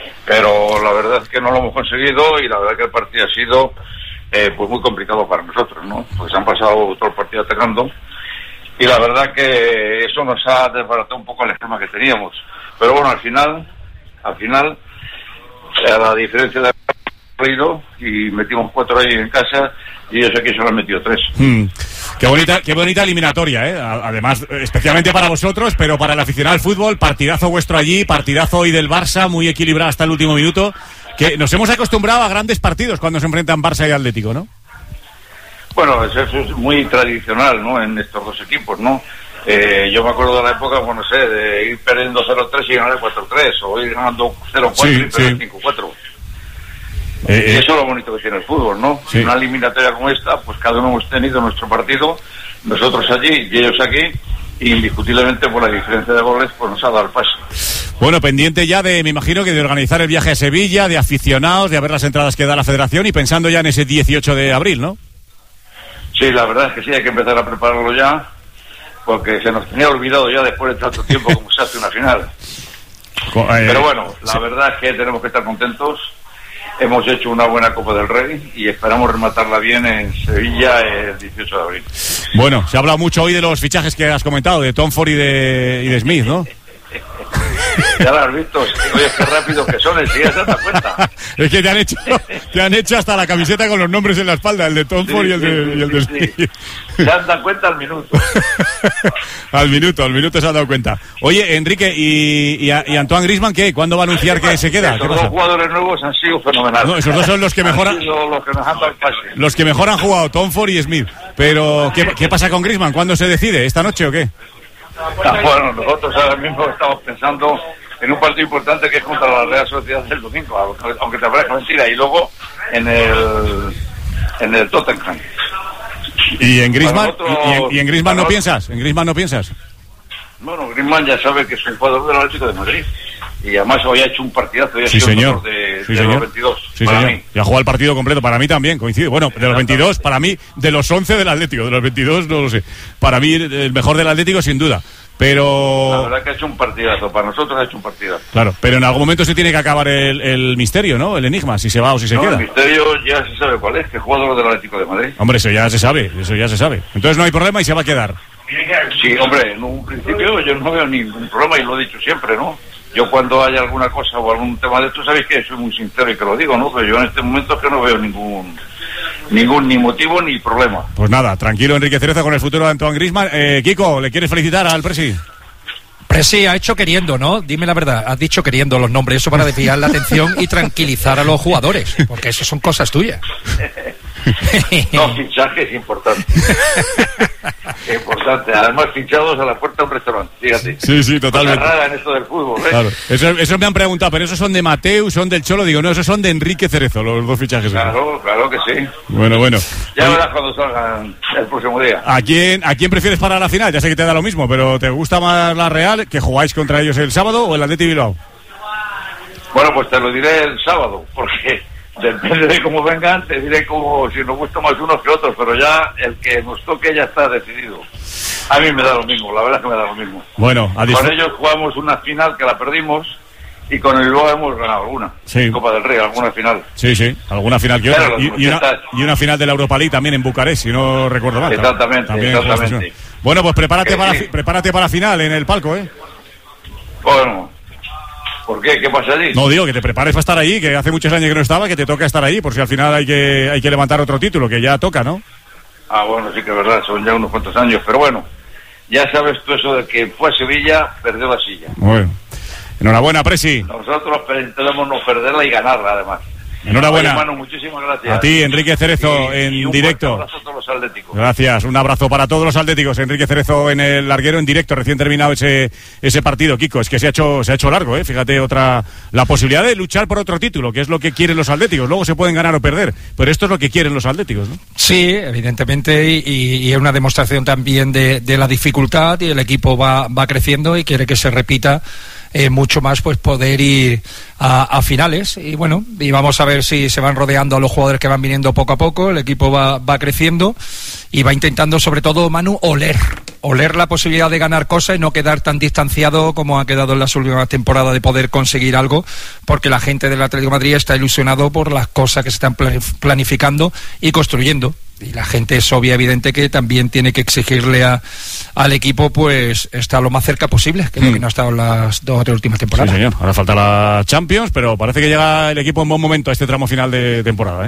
[SPEAKER 23] Pero la verdad es que no lo hemos conseguido, y la verdad que el partido ha sido eh, pues muy complicado para nosotros, ¿no? Pues se han pasado todo el partido atacando, y la verdad que eso nos ha desbaratado un poco el esquema que teníamos. Pero bueno, al final, al final, a la diferencia de ruido, y metimos cuatro ahí en casa, y ellos aquí solo han metido tres.
[SPEAKER 11] Mm. Qué bonita, qué bonita eliminatoria, ¿eh? Además, especialmente para vosotros, pero para el aficionado al fútbol, partidazo vuestro allí, partidazo hoy del Barça, muy equilibrado hasta el último minuto. Que nos hemos acostumbrado a grandes partidos cuando se enfrentan Barça y Atlético, ¿no?
[SPEAKER 23] Bueno, eso es muy tradicional, ¿no? En estos dos equipos, ¿no? Eh, yo me acuerdo de la época, bueno, no sé, de ir perdiendo cero tres y ganar cuatro tres, o ir ganando cero cuatro sí, y perder sí. cinco cuatro. Eh, y eso es lo bonito que tiene el fútbol, ¿no? Sí. Una eliminatoria como esta, pues cada uno hemos tenido nuestro partido, nosotros allí y ellos aquí, y indiscutiblemente por la diferencia de goles, pues nos ha dado el paso.
[SPEAKER 11] Bueno, pendiente ya de, me imagino que de organizar el viaje a Sevilla, de aficionados, de ver las entradas que da la Federación y pensando ya en ese dieciocho de abril, ¿no?
[SPEAKER 23] Sí, la verdad es que sí, hay que empezar a prepararlo ya, porque se nos tenía olvidado ya después de tanto tiempo como se hace una final. Pero bueno, la sí. verdad es que tenemos que estar contentos. Hemos hecho una buena Copa del Rey y esperamos rematarla bien en Sevilla el dieciocho de abril.
[SPEAKER 11] Bueno, se ha hablado mucho hoy de los fichajes que has comentado, de Tom Ford y de, y de Smith, ¿no?
[SPEAKER 23] Ya lo has visto, oye, qué rápido que son, si ya se das cuenta.
[SPEAKER 11] Es que te han hecho te han hecho hasta la camiseta con los nombres en la espalda, el de Tom Ford sí, y el de, sí, y el de Smith.
[SPEAKER 23] Sí. Se han dado cuenta al minuto.
[SPEAKER 11] al minuto, al minuto se han dado cuenta. Oye, Enrique, ¿y, y, y Antoine Griezmann qué? ¿Cuándo va a anunciar que se queda?
[SPEAKER 23] Esos dos jugadores nuevos han sido fenomenales.
[SPEAKER 11] No, esos dos son los que mejor han,
[SPEAKER 23] los que nos han dado el pase.
[SPEAKER 11] Los que mejor han jugado, Tom Ford y Smith. Pero, ¿qué, qué pasa con Griezmann? ¿Cuándo se decide? ¿Esta noche o qué?
[SPEAKER 23] Ah, bueno, nosotros ahora mismo estamos pensando en un partido importante que es contra la Real Sociedad del domingo, aunque te parezca mentira, y luego en el en el Tottenham.
[SPEAKER 11] ¿Y en Griezmann?
[SPEAKER 23] Nosotros,
[SPEAKER 11] ¿Y en, y en Griezmann no nosotros, piensas? ¿En Griezmann no piensas?
[SPEAKER 23] Bueno, Griezmann ya sabe que es un jugador del Atlético de Madrid. Y además hoy ha hecho un partidazo, hoy ha
[SPEAKER 11] sí,
[SPEAKER 23] sido
[SPEAKER 11] señor.
[SPEAKER 23] de,
[SPEAKER 11] sí,
[SPEAKER 23] de
[SPEAKER 11] señor.
[SPEAKER 23] los veintidós.
[SPEAKER 11] Sí,
[SPEAKER 23] para
[SPEAKER 11] señor.
[SPEAKER 23] mí.
[SPEAKER 11] Y ha jugado el partido completo, para mí también, coincide. Bueno, de los veintidós, para mí, de los once del Atlético, de los veintidós no lo sé. Para mí, el mejor del Atlético, sin duda. Pero...
[SPEAKER 23] La verdad que ha hecho un partidazo, para nosotros ha hecho un partidazo.
[SPEAKER 11] Claro, pero en algún momento se tiene que acabar el, el misterio, ¿no? El enigma, si se va o si se
[SPEAKER 23] no,
[SPEAKER 11] queda.
[SPEAKER 23] El misterio ya se sabe cuál es, que es jugador del Atlético de Madrid.
[SPEAKER 11] Hombre, eso ya se sabe, eso ya se sabe. Entonces no hay problema y se va a quedar.
[SPEAKER 23] Sí, hombre, en un principio yo no veo ningún problema y lo he dicho siempre, ¿no? Yo cuando haya alguna cosa o algún tema de esto, sabéis que soy muy sincero y que lo digo, ¿no? Pero yo en este momento es que no veo ningún ningún ni motivo ni problema.
[SPEAKER 11] Pues nada, tranquilo Enrique Cerezo con el futuro de Antoine Griezmann. Eh, Kiko, ¿le quieres felicitar al Presi?
[SPEAKER 22] Presi ha hecho queriendo, ¿no? Dime la verdad, has dicho queriendo los nombres, eso para desviar la atención y tranquilizar a los jugadores, porque eso son cosas tuyas.
[SPEAKER 23] No, fichaje es importante. Es importante. Además, fichados a la puerta de un restaurante, fíjate.
[SPEAKER 11] Sí, sí, totalmente.
[SPEAKER 23] Cosa rara en esto del fútbol, ¿eh?
[SPEAKER 11] Claro. Eso, eso me han preguntado, pero esos son de Mateu, son del Cholo. Digo, no, esos son de Enrique Cerezo, los dos fichajes.
[SPEAKER 23] Claro, claro que sí.
[SPEAKER 11] Bueno, bueno.
[SPEAKER 23] Ya verás cuando salgan el próximo día.
[SPEAKER 11] ¿A quién, ¿A quién prefieres para la final? Ya sé que te da lo mismo, pero ¿te gusta más la Real, que jugáis contra ellos el sábado, o el Atleti Bilbao?
[SPEAKER 23] Bueno, pues te lo diré el sábado, porque... Depende de cómo vengan, te diré como si nos gusta más unos que otros, pero ya el que nos toque ya está decidido. A mí me da lo mismo, la verdad es que me da lo mismo.
[SPEAKER 11] Bueno, a
[SPEAKER 23] con ellos jugamos una final que la perdimos y con el Bilbao hemos ganado alguna.
[SPEAKER 11] Sí.
[SPEAKER 23] Copa del Rey, alguna final.
[SPEAKER 11] Sí, sí, alguna final que otra. Y, y, una, y una final de la Europa League también en Bucarest, si no recuerdo mal.
[SPEAKER 23] Exactamente,
[SPEAKER 11] también
[SPEAKER 23] exactamente.
[SPEAKER 11] Bueno, pues prepárate para,
[SPEAKER 23] sí.
[SPEAKER 11] prepárate para la final en el palco, ¿eh?
[SPEAKER 23] Bueno. ¿Por qué? ¿Qué pasa allí?
[SPEAKER 11] No, digo, que te prepares para estar allí, que hace muchos años que no estaba, que te toca estar ahí, por si al final hay que hay que levantar otro título, que ya toca, ¿no?
[SPEAKER 23] Ah, bueno, sí que es verdad, son ya unos cuantos años, pero bueno, ya sabes tú eso de que fue a Sevilla, perdió la silla.
[SPEAKER 11] Bueno, enhorabuena, Presi.
[SPEAKER 23] Nosotros intentamos no perderla y ganarla, además.
[SPEAKER 11] Enhorabuena.
[SPEAKER 23] Oye, Manu, muchísimas gracias.
[SPEAKER 11] A ti, Enrique Cerezo,
[SPEAKER 23] y,
[SPEAKER 11] en
[SPEAKER 23] y un
[SPEAKER 11] directo.
[SPEAKER 23] Un abrazo a todos los atléticos.
[SPEAKER 11] Gracias, un abrazo para todos los atléticos. Enrique Cerezo en el larguero, en directo, recién terminado ese ese partido, Kiko. Es que se ha hecho se ha hecho largo, ¿eh? Fíjate, otra la posibilidad de luchar por otro título, que es lo que quieren los atléticos. Luego se pueden ganar o perder, pero esto es lo que quieren los atléticos, ¿no?
[SPEAKER 22] Sí, evidentemente, y, y es una demostración también de, de la dificultad, y el equipo va, va creciendo y quiere que se repita. Eh, mucho más pues poder ir a, a finales, y bueno, y vamos a ver si se van rodeando a los jugadores que van viniendo poco a poco. El equipo va, va creciendo y va intentando, sobre todo, Manu, oler oler la posibilidad de ganar cosas y no quedar tan distanciado como ha quedado en las últimas temporadas de poder conseguir algo, porque la gente del Atlético de Madrid está ilusionado por las cosas que se están planificando y construyendo. Y la gente es obvia, evidente, que también tiene que exigirle a, al equipo pues estar lo más cerca posible, que, mm. que no ha estado en las dos o tres últimas temporadas.
[SPEAKER 11] Sí, señor. Ahora falta la Champions, pero parece que llega el equipo en buen momento a este tramo final de temporada, ¿eh?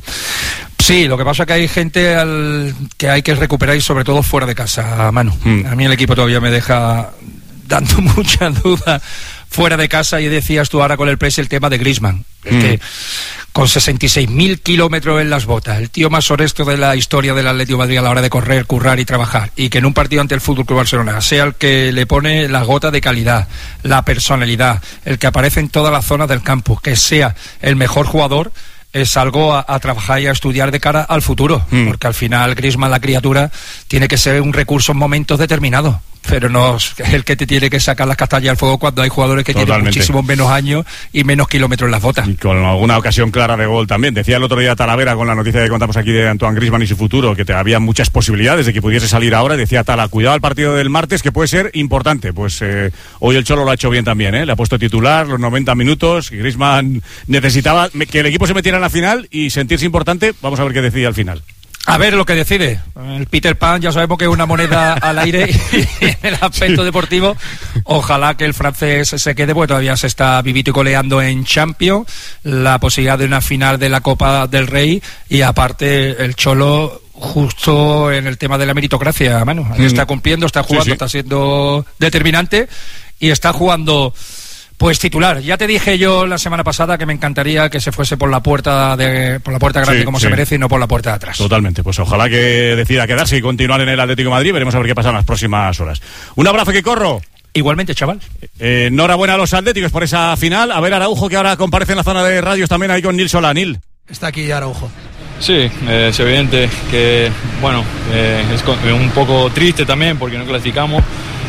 [SPEAKER 22] Sí, lo que pasa es que hay gente al que hay que recuperar, y sobre todo fuera de casa, Manu. Mm. A mí el equipo todavía me deja dando mucha duda fuera de casa, y decías tú ahora con el press el tema de Griezmann. Es mm. que con sesenta y seis mil kilómetros en las botas, el tío más honesto de la historia del Atlético de Madrid a la hora de correr, currar y trabajar, y que en un partido ante el F C Barcelona sea el que le pone la gota de calidad, la personalidad, el que aparece en todas las zonas del campo, que sea el mejor jugador, es algo a, a trabajar y a estudiar de cara al futuro, mm. porque al final Griezmann, la criatura, tiene que ser un recurso en momentos determinados, pero no es el que te tiene que sacar las castañas al fuego cuando hay jugadores que Totalmente. tienen muchísimos menos años y menos kilómetros en las botas.
[SPEAKER 11] Y con alguna ocasión clara de gol también. Decía el otro día Talavera, con la noticia que contamos aquí de Antoine Griezmann y su futuro, que te había muchas posibilidades de que pudiese salir ahora, y decía Tala, cuidado al partido del martes, que puede ser importante. Pues eh, hoy el Cholo lo ha hecho bien también, ¿eh? Le ha puesto titular los noventa minutos, y Griezmann necesitaba que el equipo se metiera en la final y sentirse importante. Vamos a ver qué decide al final.
[SPEAKER 22] A ver lo que decide. El Peter Pan ya sabemos que es una moneda al aire y en el aspecto sí. deportivo. Ojalá que el francés se quede, porque todavía se está vivito y coleando en Champions. La posibilidad de una final de la Copa del Rey y aparte el Cholo justo en el tema de la meritocracia, mano. Mm. Está cumpliendo, está jugando, sí, sí. está siendo determinante y está jugando... Pues titular. Ya te dije yo la semana pasada que me encantaría que se fuese por la puerta de por la puerta grande sí, como sí. se merece y no por la puerta de atrás.
[SPEAKER 11] Totalmente. Pues ojalá que decida quedarse y continuar en el Atlético de Madrid. Veremos a ver qué pasa en las próximas horas. Un abrazo, que corro.
[SPEAKER 22] Igualmente, chaval.
[SPEAKER 11] Eh, enhorabuena a los atléticos por esa final. A ver, Araujo, que ahora comparece en la zona de radios también ahí con Nil Solá. Nil.
[SPEAKER 17] Está aquí Araujo.
[SPEAKER 15] Sí, eh, es evidente que, bueno, eh, es un poco triste también porque no clasificamos.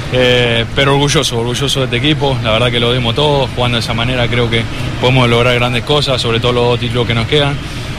[SPEAKER 15] Eh, pero orgulloso, orgulloso de este equipo, la verdad que lo dimos todo, jugando de esa manera creo que podemos lograr grandes cosas, sobre todo los dos títulos que nos quedan.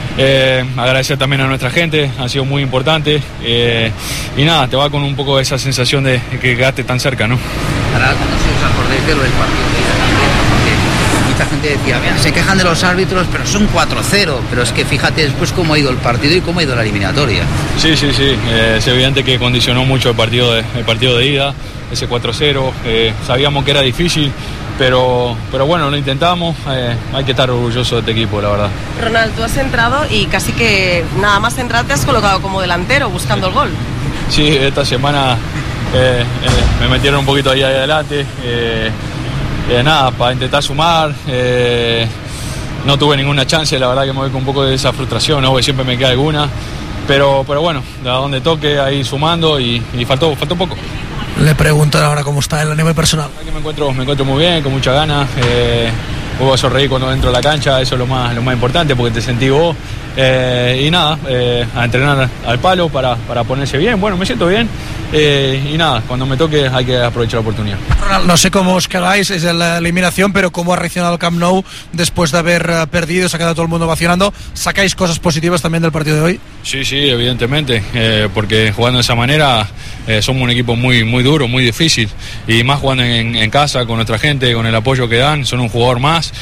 [SPEAKER 15] Eh, agradecer también a nuestra gente, ha sido muy importante eh, y nada, te va con un poco esa sensación de que quedaste tan cerca, ¿no?
[SPEAKER 1] Ahora cuando se os acordéis de lo del partido de ida también, porque mucha gente decía, mira, se quejan de los árbitros, pero son cuatro cero, pero es que fíjate después cómo ha ido el partido y cómo ha ido la eliminatoria.
[SPEAKER 15] Sí, sí, sí, eh, es evidente que condicionó mucho el partido de, el partido de ida, ese cuatro cero, eh, sabíamos que era difícil, pero, pero bueno, lo intentamos, eh, hay que estar orgulloso de este equipo, la verdad.
[SPEAKER 3] Ronald, tú has entrado y casi que nada más entrar te has colocado como delantero buscando el gol.
[SPEAKER 15] Sí, esta semana eh, eh, me metieron un poquito ahí adelante, eh, eh, nada, para intentar sumar, eh, no tuve ninguna chance, la verdad que me voy con un poco de esa frustración, ¿no? Porque siempre me queda alguna, pero, pero bueno, de donde toque ahí sumando y, y faltó, faltó poco.
[SPEAKER 17] Le preguntan ahora cómo está él a nivel personal.
[SPEAKER 15] Me encuentro, me encuentro muy bien, con muchas ganas. Eh, puedo sonreír cuando entro a la cancha, eso es lo más, lo más importante porque te sentí vos. Eh, y nada, eh, a entrenar al palo para, para ponerse bien. Bueno, me siento bien. Eh, y nada, cuando me toque hay que aprovechar la oportunidad.
[SPEAKER 17] Ronald, no sé cómo os quedáis, es la eliminación, pero cómo ha reaccionado el Camp Nou después de haber uh, perdido, se ha quedado todo el mundo ovacionando. ¿Sacáis cosas positivas también del partido de hoy?
[SPEAKER 15] Sí, sí, evidentemente, eh, porque jugando de esa manera eh, somos un equipo muy, muy duro, muy difícil, y más jugando en, en casa, con nuestra gente, con el apoyo que dan, son un jugador más,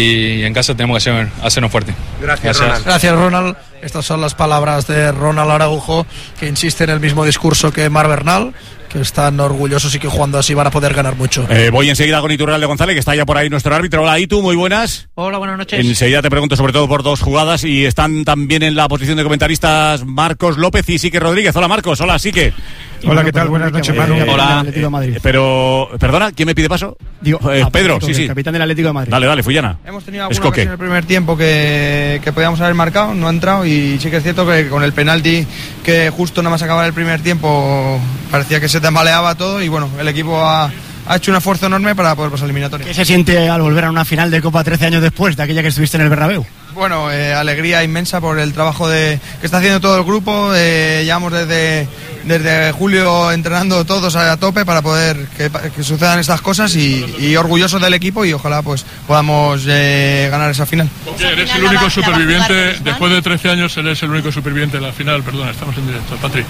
[SPEAKER 15] y en casa tenemos que hacer, hacernos fuertes.
[SPEAKER 17] Gracias, Gracias, Ronald. Gracias, Ronald. Estas son las palabras de Ronald Araujo, que insiste en el mismo discurso que Mar Bernal, que están orgullosos y que jugando así van a poder ganar mucho.
[SPEAKER 11] Eh, voy enseguida con Iturralde González, que está ya por ahí nuestro árbitro. Hola, Itu, muy buenas.
[SPEAKER 5] Hola, buenas noches.
[SPEAKER 11] Enseguida te pregunto sobre todo por dos jugadas, y están también en la posición de comentaristas Marcos López y Sique Rodríguez. Hola, Marcos. Hola, Sique.
[SPEAKER 6] Hola, ¿qué tal? Buenas noches, Manu.
[SPEAKER 11] Eh, hola. Eh, pero, perdona, ¿quién me pide paso?
[SPEAKER 20] Digo,
[SPEAKER 11] eh, Pedro,
[SPEAKER 20] Atlético,
[SPEAKER 11] sí, sí.
[SPEAKER 20] El capitán del Atlético de Madrid.
[SPEAKER 11] Dale, dale, Fullana.
[SPEAKER 21] Hemos tenido alguna ocasión en el primer tiempo que, que podíamos haber marcado, no ha entrado, y sí que es cierto que con el penalti que justo nada más acababa el primer tiempo parecía que se tambaleaba todo, y bueno, el equipo ha, ha hecho un esfuerzo enorme para poder pasar eliminatoria.
[SPEAKER 20] ¿Qué se siente al volver a una final de Copa trece años después de aquella que estuviste en el Bernabéu?
[SPEAKER 21] Bueno, eh, alegría inmensa por el trabajo de, que está haciendo todo el grupo. Eh, llevamos desde, desde julio entrenando todos a, a tope para poder que, que sucedan estas cosas, y, y orgullosos del equipo, y ojalá pues podamos eh, ganar esa final.
[SPEAKER 24] Sí, eres el único superviviente, después de trece años eres el único superviviente de la final, perdona, estamos en directo, Patri.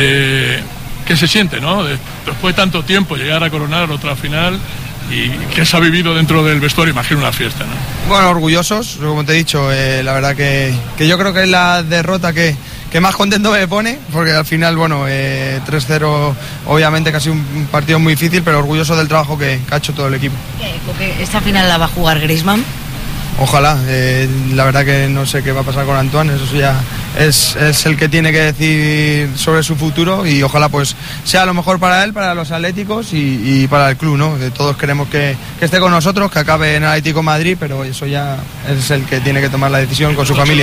[SPEAKER 24] Eh, ¿Qué se siente, no? Después de tanto tiempo llegar a coronar otra final, y qué se ha vivido dentro del vestuario, imagino una fiesta, ¿no?
[SPEAKER 21] Bueno, orgullosos, como te he dicho, eh, la verdad que, que yo creo que es la derrota que, que más contento me pone, porque al final, bueno, eh, tres cero, obviamente casi un partido muy difícil, pero orgulloso del trabajo que, que ha hecho todo el equipo.
[SPEAKER 5] ¿Esta final la va a jugar Griezmann?
[SPEAKER 21] Ojalá, eh, la verdad que no sé qué va a pasar con Antoine, eso ya es, es el que tiene que decir sobre su futuro, y ojalá pues sea lo mejor para él, para los atléticos y, y para el club, ¿no? Todos queremos que, que esté con nosotros, que acabe en Atlético Madrid, pero eso ya es el que tiene que tomar la decisión con su familia.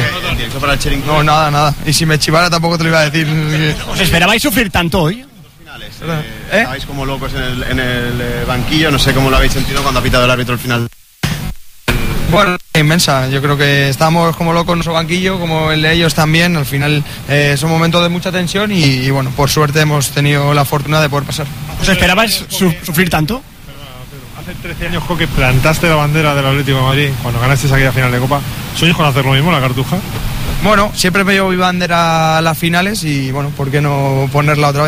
[SPEAKER 21] No, nada, nada, y si me chivara tampoco te lo iba a decir.
[SPEAKER 20] ¿Os esperabais sufrir tanto hoy?
[SPEAKER 25] Eh, ¿Eh? Estabais como locos en el, en el banquillo, no sé cómo lo habéis sentido cuando ha pitado el árbitro al final
[SPEAKER 21] Bueno, inmensa. Yo creo que estamos como locos en nuestro banquillo, como el de ellos también. Al final eh, son momentos de mucha tensión y, y bueno, por suerte hemos tenido la fortuna de poder pasar.
[SPEAKER 20] ¿Os esperabais su- sufrir tanto?
[SPEAKER 2] Hace trece años, Coque, plantaste la bandera del Atlético de Madrid cuando ganaste aquella final de Copa. ¿Sueñas con hacer lo mismo en la Cartuja?
[SPEAKER 21] Bueno, siempre me llevo mi bandera a las finales y bueno, ¿por qué no ponerla otra vez?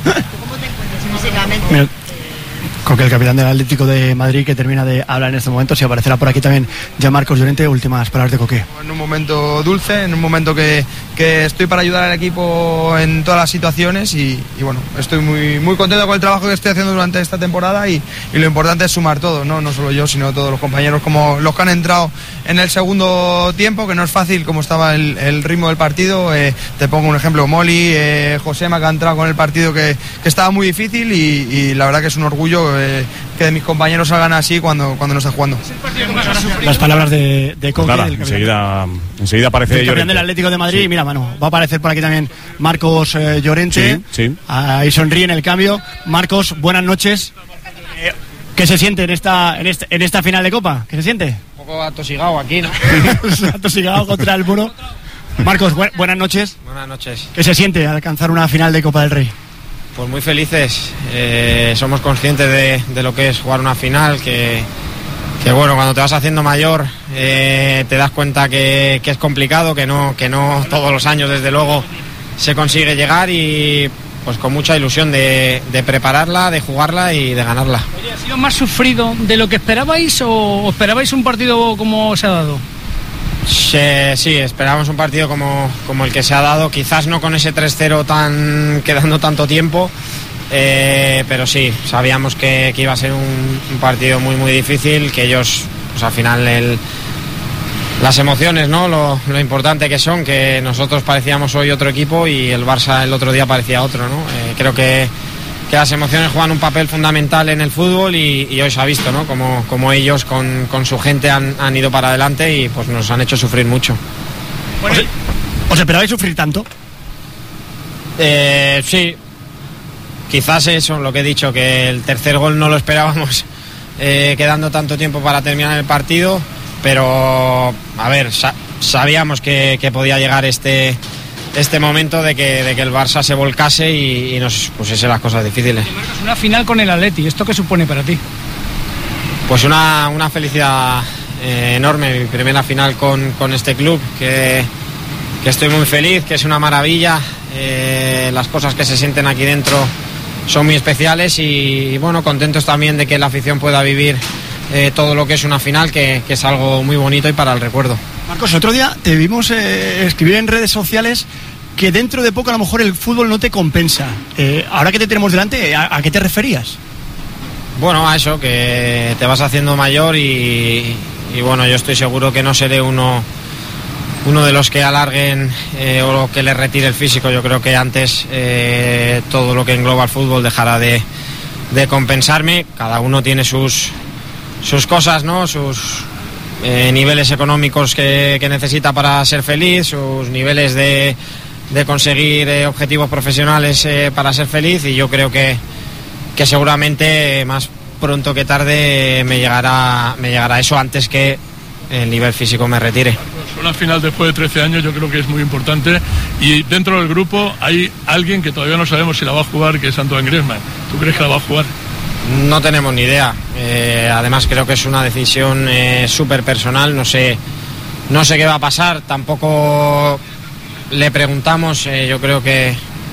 [SPEAKER 20] Mira, Coque, el capitán del Atlético de Madrid, que termina de hablar en este momento, si aparecerá por aquí también ya Marcos Llorente. Últimas palabras de Coque.
[SPEAKER 21] En un momento dulce, en un momento que, que estoy para ayudar al equipo en todas las situaciones y, y bueno, estoy muy, muy contento con el trabajo que estoy haciendo durante esta temporada y, y lo importante es sumar todo, ¿no? No solo yo, sino todos los compañeros, como los que han entrado en el segundo tiempo, que no es fácil como estaba el, el ritmo del partido. Eh, te pongo un ejemplo, Moli, eh, Josema, que ha entrado con el partido que, que estaba muy difícil y, y la verdad que es un orgullo eh, que mis compañeros salgan así cuando, cuando no están jugando.
[SPEAKER 20] Las palabras de, de Coque,
[SPEAKER 11] Claro,
[SPEAKER 20] del capitán,
[SPEAKER 11] enseguida, enseguida aparece
[SPEAKER 20] del capitán
[SPEAKER 11] Llorente.
[SPEAKER 20] del Atlético de Madrid.
[SPEAKER 11] Sí.
[SPEAKER 20] Mira, Manu, va a aparecer por aquí también Marcos eh, Llorente.
[SPEAKER 11] Sí, sí.
[SPEAKER 20] Ahí sonríe en el cambio. Marcos, buenas noches. Eh, ¿Qué se siente en esta, en, este, en esta final de Copa? ¿Qué se siente?
[SPEAKER 4] Un poco atosigado aquí, ¿no?
[SPEAKER 20] Atosigado contra el muro. Marcos, bu- buenas noches.
[SPEAKER 4] Buenas noches.
[SPEAKER 20] ¿Qué se siente al alcanzar una final de Copa del Rey?
[SPEAKER 4] Pues muy felices. Eh, somos conscientes de, de lo que es jugar una final, que, que bueno, cuando te vas haciendo mayor eh, te das cuenta que, que es complicado, que no, que no todos los años desde luego se consigue llegar y pues con mucha ilusión de, de prepararla, de jugarla y de ganarla.
[SPEAKER 7] Oye, ¿ha sido más sufrido de lo que esperabais o esperabais un partido como se ha dado?
[SPEAKER 4] Sí, sí, esperábamos un partido como, como el que se ha dado, quizás no con ese tres cero tan, quedando tanto tiempo, eh, pero sí, sabíamos que, que iba a ser un, un partido muy muy difícil, que ellos, pues al final el, las emociones, ¿no? Lo, lo importante que son, que nosotros parecíamos hoy otro equipo y el Barça el otro día parecía otro, ¿no? Eh, creo que que las emociones juegan un papel fundamental en el fútbol y, y hoy se ha visto, ¿no? Como, como ellos con, con su gente han, han ido para adelante y pues nos han hecho sufrir mucho.
[SPEAKER 20] ¿Os, ¿os esperabais sufrir tanto?
[SPEAKER 4] Eh, sí, quizás eso, lo que he dicho, que el tercer gol no lo esperábamos eh, quedando tanto tiempo para terminar el partido, pero a ver, sa- sabíamos que, que podía llegar este... este momento de que, de que el Barça se volcase y, y nos pusiese las cosas difíciles.
[SPEAKER 7] Una final con el Atleti, ¿esto qué supone para ti?
[SPEAKER 4] Pues una, una felicidad eh, enorme, mi primera final con, con este club, que, que estoy muy feliz, que es una maravilla, eh, las cosas que se sienten aquí dentro son muy especiales y, y bueno, contentos también de que la afición pueda vivir eh, todo lo que es una final, que, que es algo muy bonito y para el recuerdo.
[SPEAKER 20] Marcos, otro día te vimos eh, escribir en redes sociales que dentro de poco a lo mejor el fútbol no te compensa. Eh, ahora que te tenemos delante, ¿a, a qué te referías?
[SPEAKER 4] Bueno, a eso, que te vas haciendo mayor y, y bueno, yo estoy seguro que no seré uno, uno de los que alarguen eh, o que le retire el físico. Yo creo que antes eh, todo lo que engloba el fútbol dejará de, de compensarme. Cada uno tiene sus, sus cosas, ¿no? Sus eh, niveles económicos que, que necesita para ser feliz, sus niveles de, de conseguir eh, objetivos profesionales eh, para ser feliz, y yo creo que, que seguramente más pronto que tarde me llegará, me llegará eso antes que el nivel físico me retire.
[SPEAKER 24] Una final después de trece años yo creo que es muy importante, y dentro del grupo hay alguien que todavía no sabemos si la va a jugar, que es Antoine Griezmann. ¿Tú crees que la va a jugar?
[SPEAKER 4] No tenemos ni idea. Eh, además creo que es una decisión eh, súper personal. No sé, no sé qué va a pasar. Tampoco le preguntamos. Eh, yo creo que,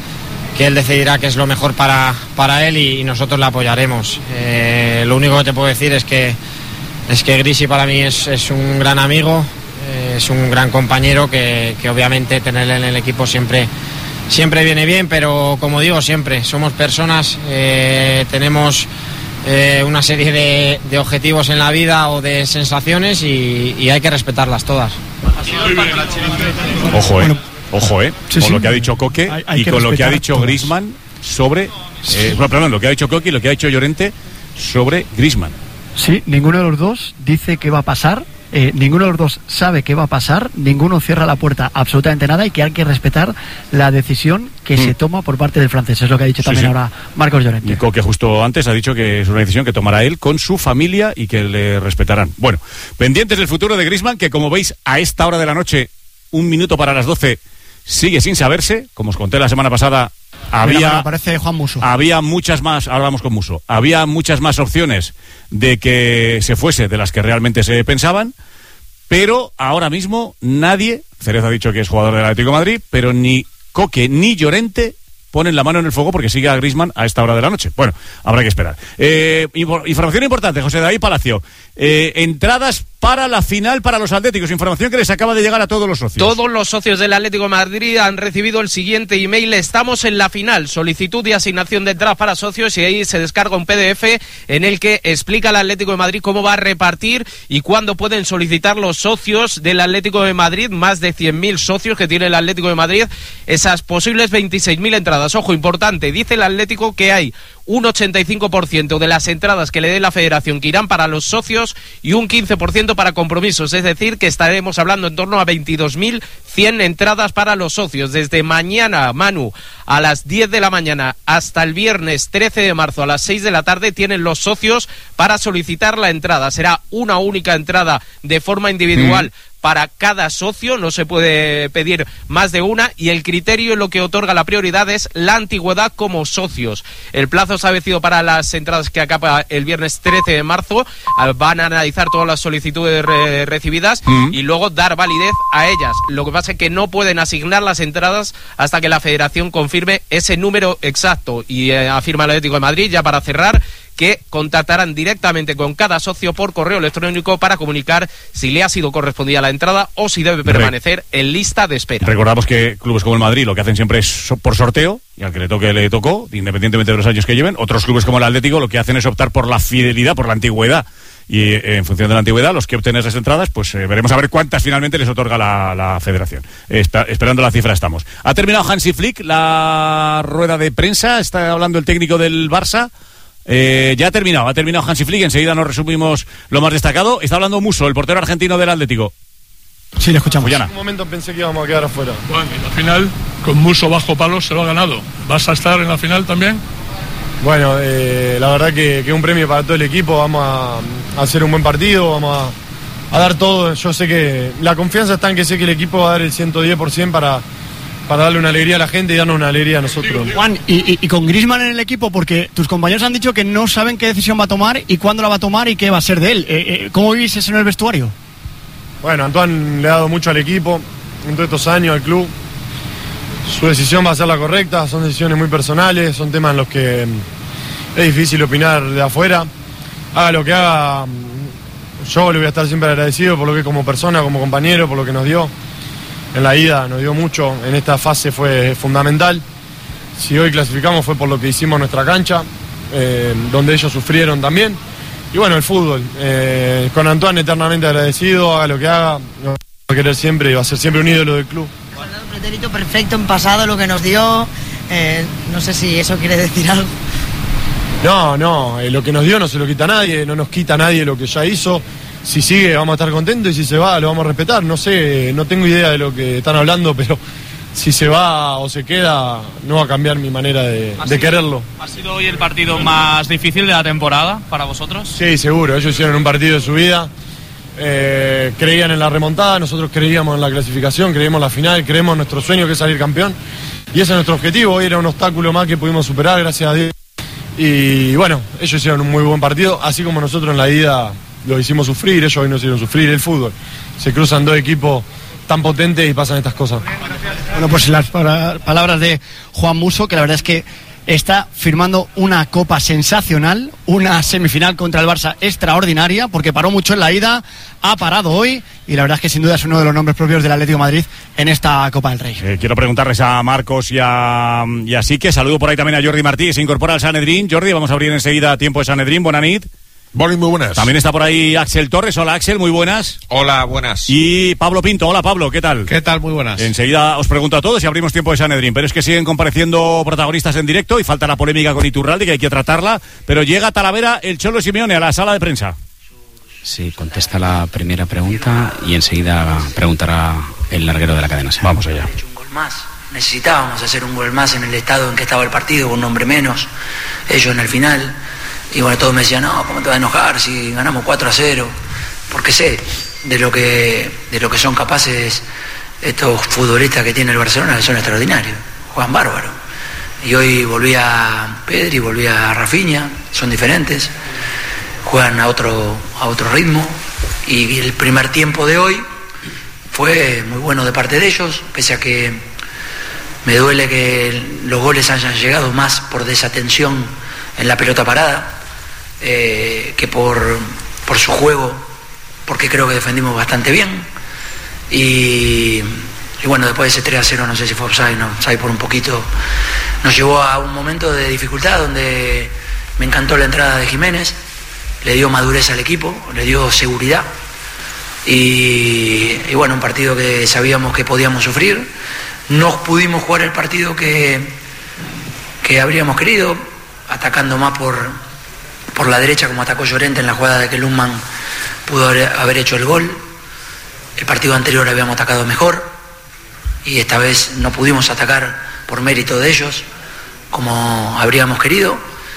[SPEAKER 4] que él decidirá qué es lo mejor para, para él y, y nosotros le apoyaremos. Eh, lo único que te puedo decir es que es que Grisi para mí es, es un gran amigo, eh, es un gran compañero que, que obviamente tenerle en el equipo siempre siempre viene bien, pero como digo siempre, somos personas, eh, tenemos eh, una serie de, de objetivos en la vida o de sensaciones y, y hay que respetarlas todas.
[SPEAKER 11] Ojo, eh. Ojo, eh.
[SPEAKER 20] Sí,
[SPEAKER 11] con
[SPEAKER 20] sí.
[SPEAKER 11] lo que ha dicho Coque
[SPEAKER 20] Hay- hay
[SPEAKER 11] y
[SPEAKER 20] que
[SPEAKER 11] con lo que ha
[SPEAKER 20] respetar
[SPEAKER 11] dicho
[SPEAKER 20] todas.
[SPEAKER 11] Griezmann sobre. Eh, bueno, perdón, lo que ha dicho Coque y lo que ha dicho Llorente sobre Griezmann.
[SPEAKER 20] Sí, ninguno de los dos dice qué va a pasar. eh, ninguno de los dos sabe qué va a pasar, ninguno cierra la puerta absolutamente nada y que hay que respetar la decisión que mm. se toma por parte del francés. Es lo que ha dicho sí, también sí. ahora Marcos Llorente.
[SPEAKER 11] Y Coque justo antes ha dicho que es una decisión que tomará él con su familia y que le respetarán. Bueno, pendientes del futuro de Griezmann, que como veis a esta hora de la noche, un minuto para las doce, sigue sin saberse. Como os conté la semana pasada, había,
[SPEAKER 20] Mira, parece Juan Musso.
[SPEAKER 11] había muchas más, ahora vamos con Musso, había muchas más opciones de que se fuese de las que realmente se pensaban, pero ahora mismo nadie, Cerezo ha dicho que es jugador del Atlético de Madrid, pero ni Coque ni Llorente ponen la mano en el fuego porque sigue a Griezmann a esta hora de la noche. Bueno, habrá que esperar. Eh, información importante, José David Palacio. Eh, entradas para la final para los atléticos. Información que les acaba de llegar a todos los socios.
[SPEAKER 8] Todos los socios del Atlético de Madrid han recibido el siguiente email. Estamos en la final. Solicitud de asignación de entradas para socios, y ahí se descarga un P D F en el que explica el Atlético de Madrid cómo va a repartir y cuándo pueden solicitar los socios del Atlético de Madrid, más de cien mil socios que tiene el Atlético de Madrid, esas posibles veintiséis mil entradas. Ojo, importante, dice el Atlético que hay un ochenta y cinco por ciento de las entradas que le dé la federación que irán para los socios y un quince por ciento para compromisos, es decir, que estaremos hablando en torno a veintidós mil cien entradas para los socios. Desde mañana, Manu, a las diez de la mañana hasta el viernes trece de marzo a las seis de la tarde tienen los socios para solicitar la entrada. Será una única entrada de forma individual mm. para cada socio, no se puede pedir más de una, y el criterio en lo que otorga la prioridad es la antigüedad como socios. El plazo establecido para las entradas que acaba el viernes trece de marzo, van a analizar todas las solicitudes re recibidas mm. y luego dar validez a ellas. Lo que pasa es que no pueden asignar las entradas hasta que la federación confirme ese número exacto, y eh, afirma el Atlético de Madrid, ya para cerrar, que contactarán directamente con cada socio por correo electrónico para comunicar si le ha sido correspondida la entrada o si debe permanecer en lista de espera.
[SPEAKER 11] Recordamos que clubes como el Madrid lo que hacen siempre es por sorteo, y al que le toque le tocó, independientemente de los años que lleven. Otros clubes como el Atlético lo que hacen es optar por la fidelidad, por la antigüedad, y eh, en función de la antigüedad, los que obtienen esas entradas, pues eh, veremos a ver cuántas finalmente les otorga la, la federación. Espa esperando la cifra estamos. Ha terminado Hansi Flick la rueda de prensa, está hablando el técnico del Barça. Eh, ya ha terminado, ha terminado Hansi Flick, enseguida nos resumimos lo más destacado. Está hablando Musso, el portero argentino del Atlético.
[SPEAKER 20] Sí, le escuchamos.
[SPEAKER 2] En un momento pensé que íbamos a quedar afuera. Bueno, y la final, con Musso bajo palo, se lo ha ganado. ¿Vas a estar en la final también? Bueno, eh, la verdad que es que un premio para todo el equipo. Vamos a, a hacer un buen partido, vamos a, a dar todo. Yo sé que la confianza está en que sé que el equipo va a dar el ciento diez por ciento para... para darle una alegría a la gente y darnos una alegría a nosotros.
[SPEAKER 20] Juan, y, y, y con Griezmann en el equipo, porque tus compañeros han dicho que no saben qué decisión va a tomar y cuándo la va a tomar y qué va a ser de él. Eh, eh, ¿Cómo vivís eso en el vestuario?
[SPEAKER 2] Bueno, Antoine le ha dado mucho al equipo en todos estos años, al club. Su decisión va a ser la correcta, son decisiones muy personales, son temas en los que es difícil opinar de afuera. Haga lo que haga, yo le voy a estar siempre agradecido por lo que como persona, como compañero, por lo que nos dio. En la ida nos dio mucho, en esta fase fue fundamental. Si hoy clasificamos fue por lo que hicimos en nuestra cancha, eh, donde ellos sufrieron también. Y bueno, el fútbol, eh, con Antoine eternamente agradecido, haga lo que haga, va a querer siempre y va a ser siempre un ídolo del club.
[SPEAKER 5] Un pretérito perfecto en pasado lo que nos dio, eh, no sé si eso quiere decir algo.
[SPEAKER 2] No, no, eh, lo que nos dio no se lo quita a nadie, no nos quita a nadie lo que ya hizo. Si sigue vamos a estar contentos y si se va lo vamos a respetar. No sé, no tengo idea de lo que están hablando, pero si se va o se queda no va a cambiar mi manera de, de quererlo.
[SPEAKER 9] ¿Ha sido hoy el partido más difícil de la temporada para vosotros?
[SPEAKER 2] Sí, seguro, ellos hicieron un partido de su vida, eh, creían en la remontada, nosotros creíamos en la clasificación, creíamos en la final, creemos en nuestro sueño que es salir campeón y ese es nuestro objetivo. Hoy era un obstáculo más que pudimos superar, gracias a Dios, y bueno, ellos hicieron un muy buen partido, así como nosotros en la ida lo hicimos sufrir, ellos hoy nos hicieron sufrir. El fútbol, se cruzan dos equipos tan potentes y pasan estas cosas.
[SPEAKER 20] Bueno, pues las palabras de Juan Musso, que la verdad es que está firmando una copa sensacional, una semifinal contra el Barça extraordinaria, porque paró mucho en la ida, ha parado hoy, y la verdad es que sin duda es uno de los nombres propios del Atlético de Madrid en esta Copa del Rey.
[SPEAKER 11] Eh, quiero preguntarles a Marcos y a, y a Sique, saludo por ahí también a Jordi Martí, que se incorpora al Sanedrín. Jordi, vamos a abrir enseguida tiempo de Sanedrín, Bonanit.
[SPEAKER 10] Muy buenas.
[SPEAKER 11] También está por ahí Axel Torres. Hola Axel, muy buenas.
[SPEAKER 10] Hola, buenas.
[SPEAKER 11] Y Pablo Pinto. Hola Pablo, ¿qué tal?
[SPEAKER 10] ¿Qué tal? Muy buenas.
[SPEAKER 11] Enseguida os pregunto a todos y abrimos tiempo de Sanedrín, pero es que siguen compareciendo protagonistas en directo y falta la polémica con Iturralde, que hay que tratarla, pero llega a Talavera el Cholo Simeone a la sala de prensa.
[SPEAKER 12] Sí, contesta la primera pregunta y enseguida preguntará el larguero de la cadena SER.
[SPEAKER 11] Vamos allá.
[SPEAKER 13] Un gol más. Necesitábamos hacer un gol más en el estado en que estaba el partido, con un hombre menos, ellos en el final. Y bueno, todos me decían, no, ¿cómo te vas a enojar si ganamos cuatro a cero? Porque sé de lo que, de lo que son capaces estos futbolistas que tiene el Barcelona, que son extraordinarios, juegan bárbaro. Y hoy volví a Pedri, volví a Rafinha, son diferentes, juegan a otro, a otro ritmo. Y el primer tiempo de hoy fue muy bueno de parte de ellos, pese a que me duele que los goles hayan llegado más por desatención en la pelota parada eh, que por, por su juego, porque creo que defendimos bastante bien. Y, y bueno, después de ese tres a cero, no sé si fue offside, no, offside por un poquito, nos llevó a un momento de dificultad donde me encantó la entrada de Jiménez, le dio madurez al equipo, le dio seguridad. Y, y bueno, un partido que sabíamos que podíamos sufrir. No pudimos jugar el partido que, que habríamos querido, atacando más por, por la derecha como atacó Llorente en la jugada de que Lundman pudo haber, haber hecho el gol. El partido anterior habíamos atacado mejor y esta vez no pudimos atacar por mérito de ellos como habríamos querido,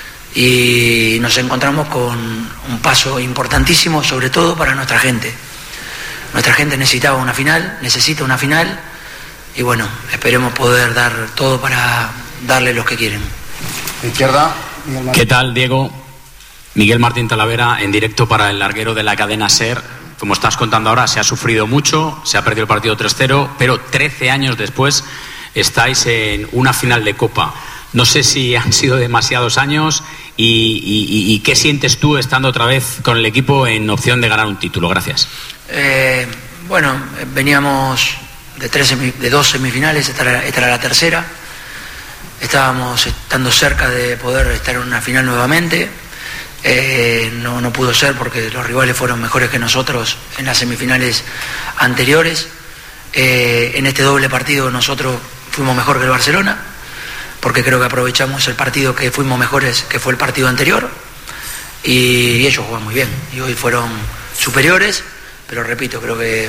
[SPEAKER 13] y nos encontramos con un paso importantísimo, sobre todo para nuestra gente. Nuestra gente necesitaba una final, necesita una final, y bueno, esperemos poder dar todo para darle los que quieren.
[SPEAKER 14] Izquierda.
[SPEAKER 12] ¿Qué tal, Diego? Miguel Martín Talavera, en directo para el larguero de la cadena SER. Como estás contando ahora, se ha sufrido mucho, se ha perdido el partido tres cero, pero trece años después estáis en una final de Copa. No sé si han sido demasiados años y, y, y qué sientes tú estando otra vez con el equipo en opción de ganar un título. Gracias.
[SPEAKER 13] Eh, bueno, veníamos de, tres semi, de dos semifinales, esta era, esta era la tercera. Estábamos estando cerca de poder estar en una final nuevamente. Eh, no, no pudo ser porque los rivales fueron mejores que nosotros en las semifinales anteriores. Eh, en este doble partido nosotros fuimos mejor que el Barcelona, porque creo que aprovechamos el partido que fuimos mejores, que fue el partido anterior, y ellos juegan muy bien y hoy fueron superiores, pero repito, creo que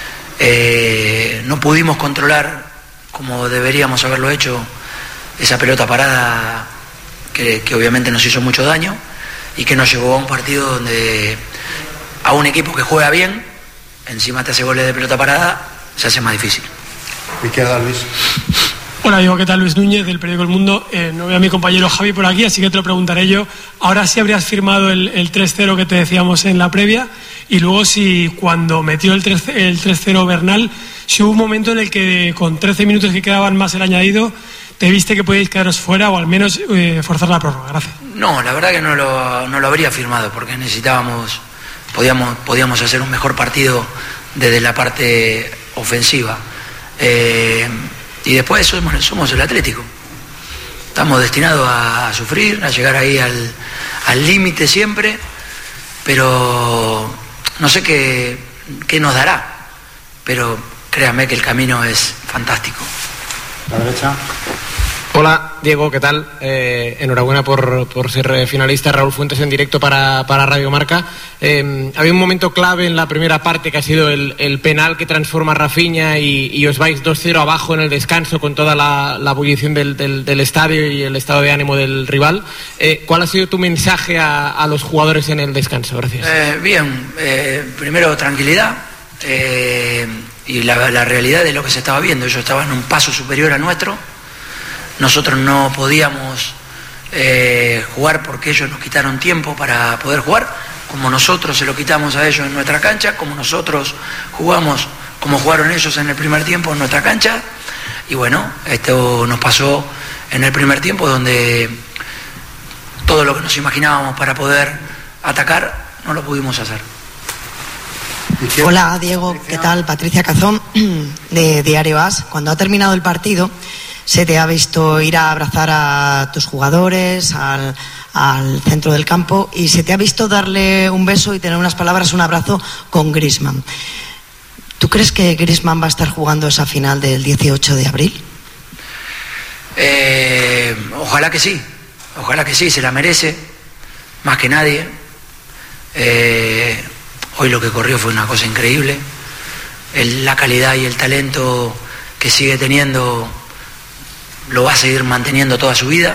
[SPEAKER 13] eh, no pudimos controlar como deberíamos haberlo hecho esa pelota parada que, que obviamente nos hizo mucho daño y que nos llevó a un partido donde a un equipo que juega bien, encima te hace goles de pelota parada, se hace más difícil.
[SPEAKER 14] Izquierda, Luis.
[SPEAKER 18] Hola, digo, ¿qué tal? Luis Núñez, del periódico El Mundo. Eh, no veo a mi compañero Javi por aquí, así que te lo preguntaré yo. Ahora sí habrías firmado el, el tres cero que te decíamos en la previa, y luego si cuando metió el tres cero Bernal, si hubo un momento en el que con trece minutos que quedaban más el añadido, te viste que podíais quedaros fuera o al menos eh, forzar la prórroga. Gracias.
[SPEAKER 13] No, la verdad que no lo, no lo habría firmado porque necesitábamos, podíamos, podíamos hacer un mejor partido desde la parte ofensiva. Eh, y después somos, somos el Atlético. Estamos destinados a, a sufrir, a llegar ahí al al límite siempre, pero no sé qué, qué nos dará, pero créanme que el camino es fantástico.
[SPEAKER 14] La derecha.
[SPEAKER 19] Hola, Diego, ¿qué tal? Eh, enhorabuena por, por ser finalista. Raúl Fuentes en directo para, para Radio Marca. Eh, había un momento clave en la primera parte que ha sido el, el penal que transforma a Rafinha y, y os vais dos cero abajo en el descanso con toda la, la bullición del, del, del estadio y el estado de ánimo del rival. Eh, ¿Cuál ha sido tu mensaje a, a los jugadores en el descanso? Gracias.
[SPEAKER 13] Eh, bien, eh, primero tranquilidad eh, y la, la realidad de lo que se estaba viendo. Ellos estaban un paso superior a nuestro. Nosotros no podíamos eh, jugar porque ellos nos quitaron tiempo para poder jugar, como nosotros se lo quitamos a ellos en nuestra cancha, como nosotros jugamos, como jugaron ellos en el primer tiempo en nuestra cancha. Y bueno, esto nos pasó en el primer tiempo, donde todo lo que nos imaginábamos para poder atacar no lo pudimos hacer.
[SPEAKER 5] Hola, Diego, ¿qué tal? Patricia Cazón, de Diario As. Cuando ha terminado el partido, se te ha visto ir a abrazar a tus jugadores, al, al centro del campo, y se te ha visto darle un beso y tener unas palabras, un abrazo con Griezmann. ¿Tú crees que Griezmann va a estar jugando esa final del dieciocho de abril?
[SPEAKER 13] Eh, ojalá que sí, ojalá que sí, se la merece, más que nadie. Eh, Hoy lo que corrió fue una cosa increíble. El, la calidad y el talento que sigue teniendo lo va a seguir manteniendo toda su vida.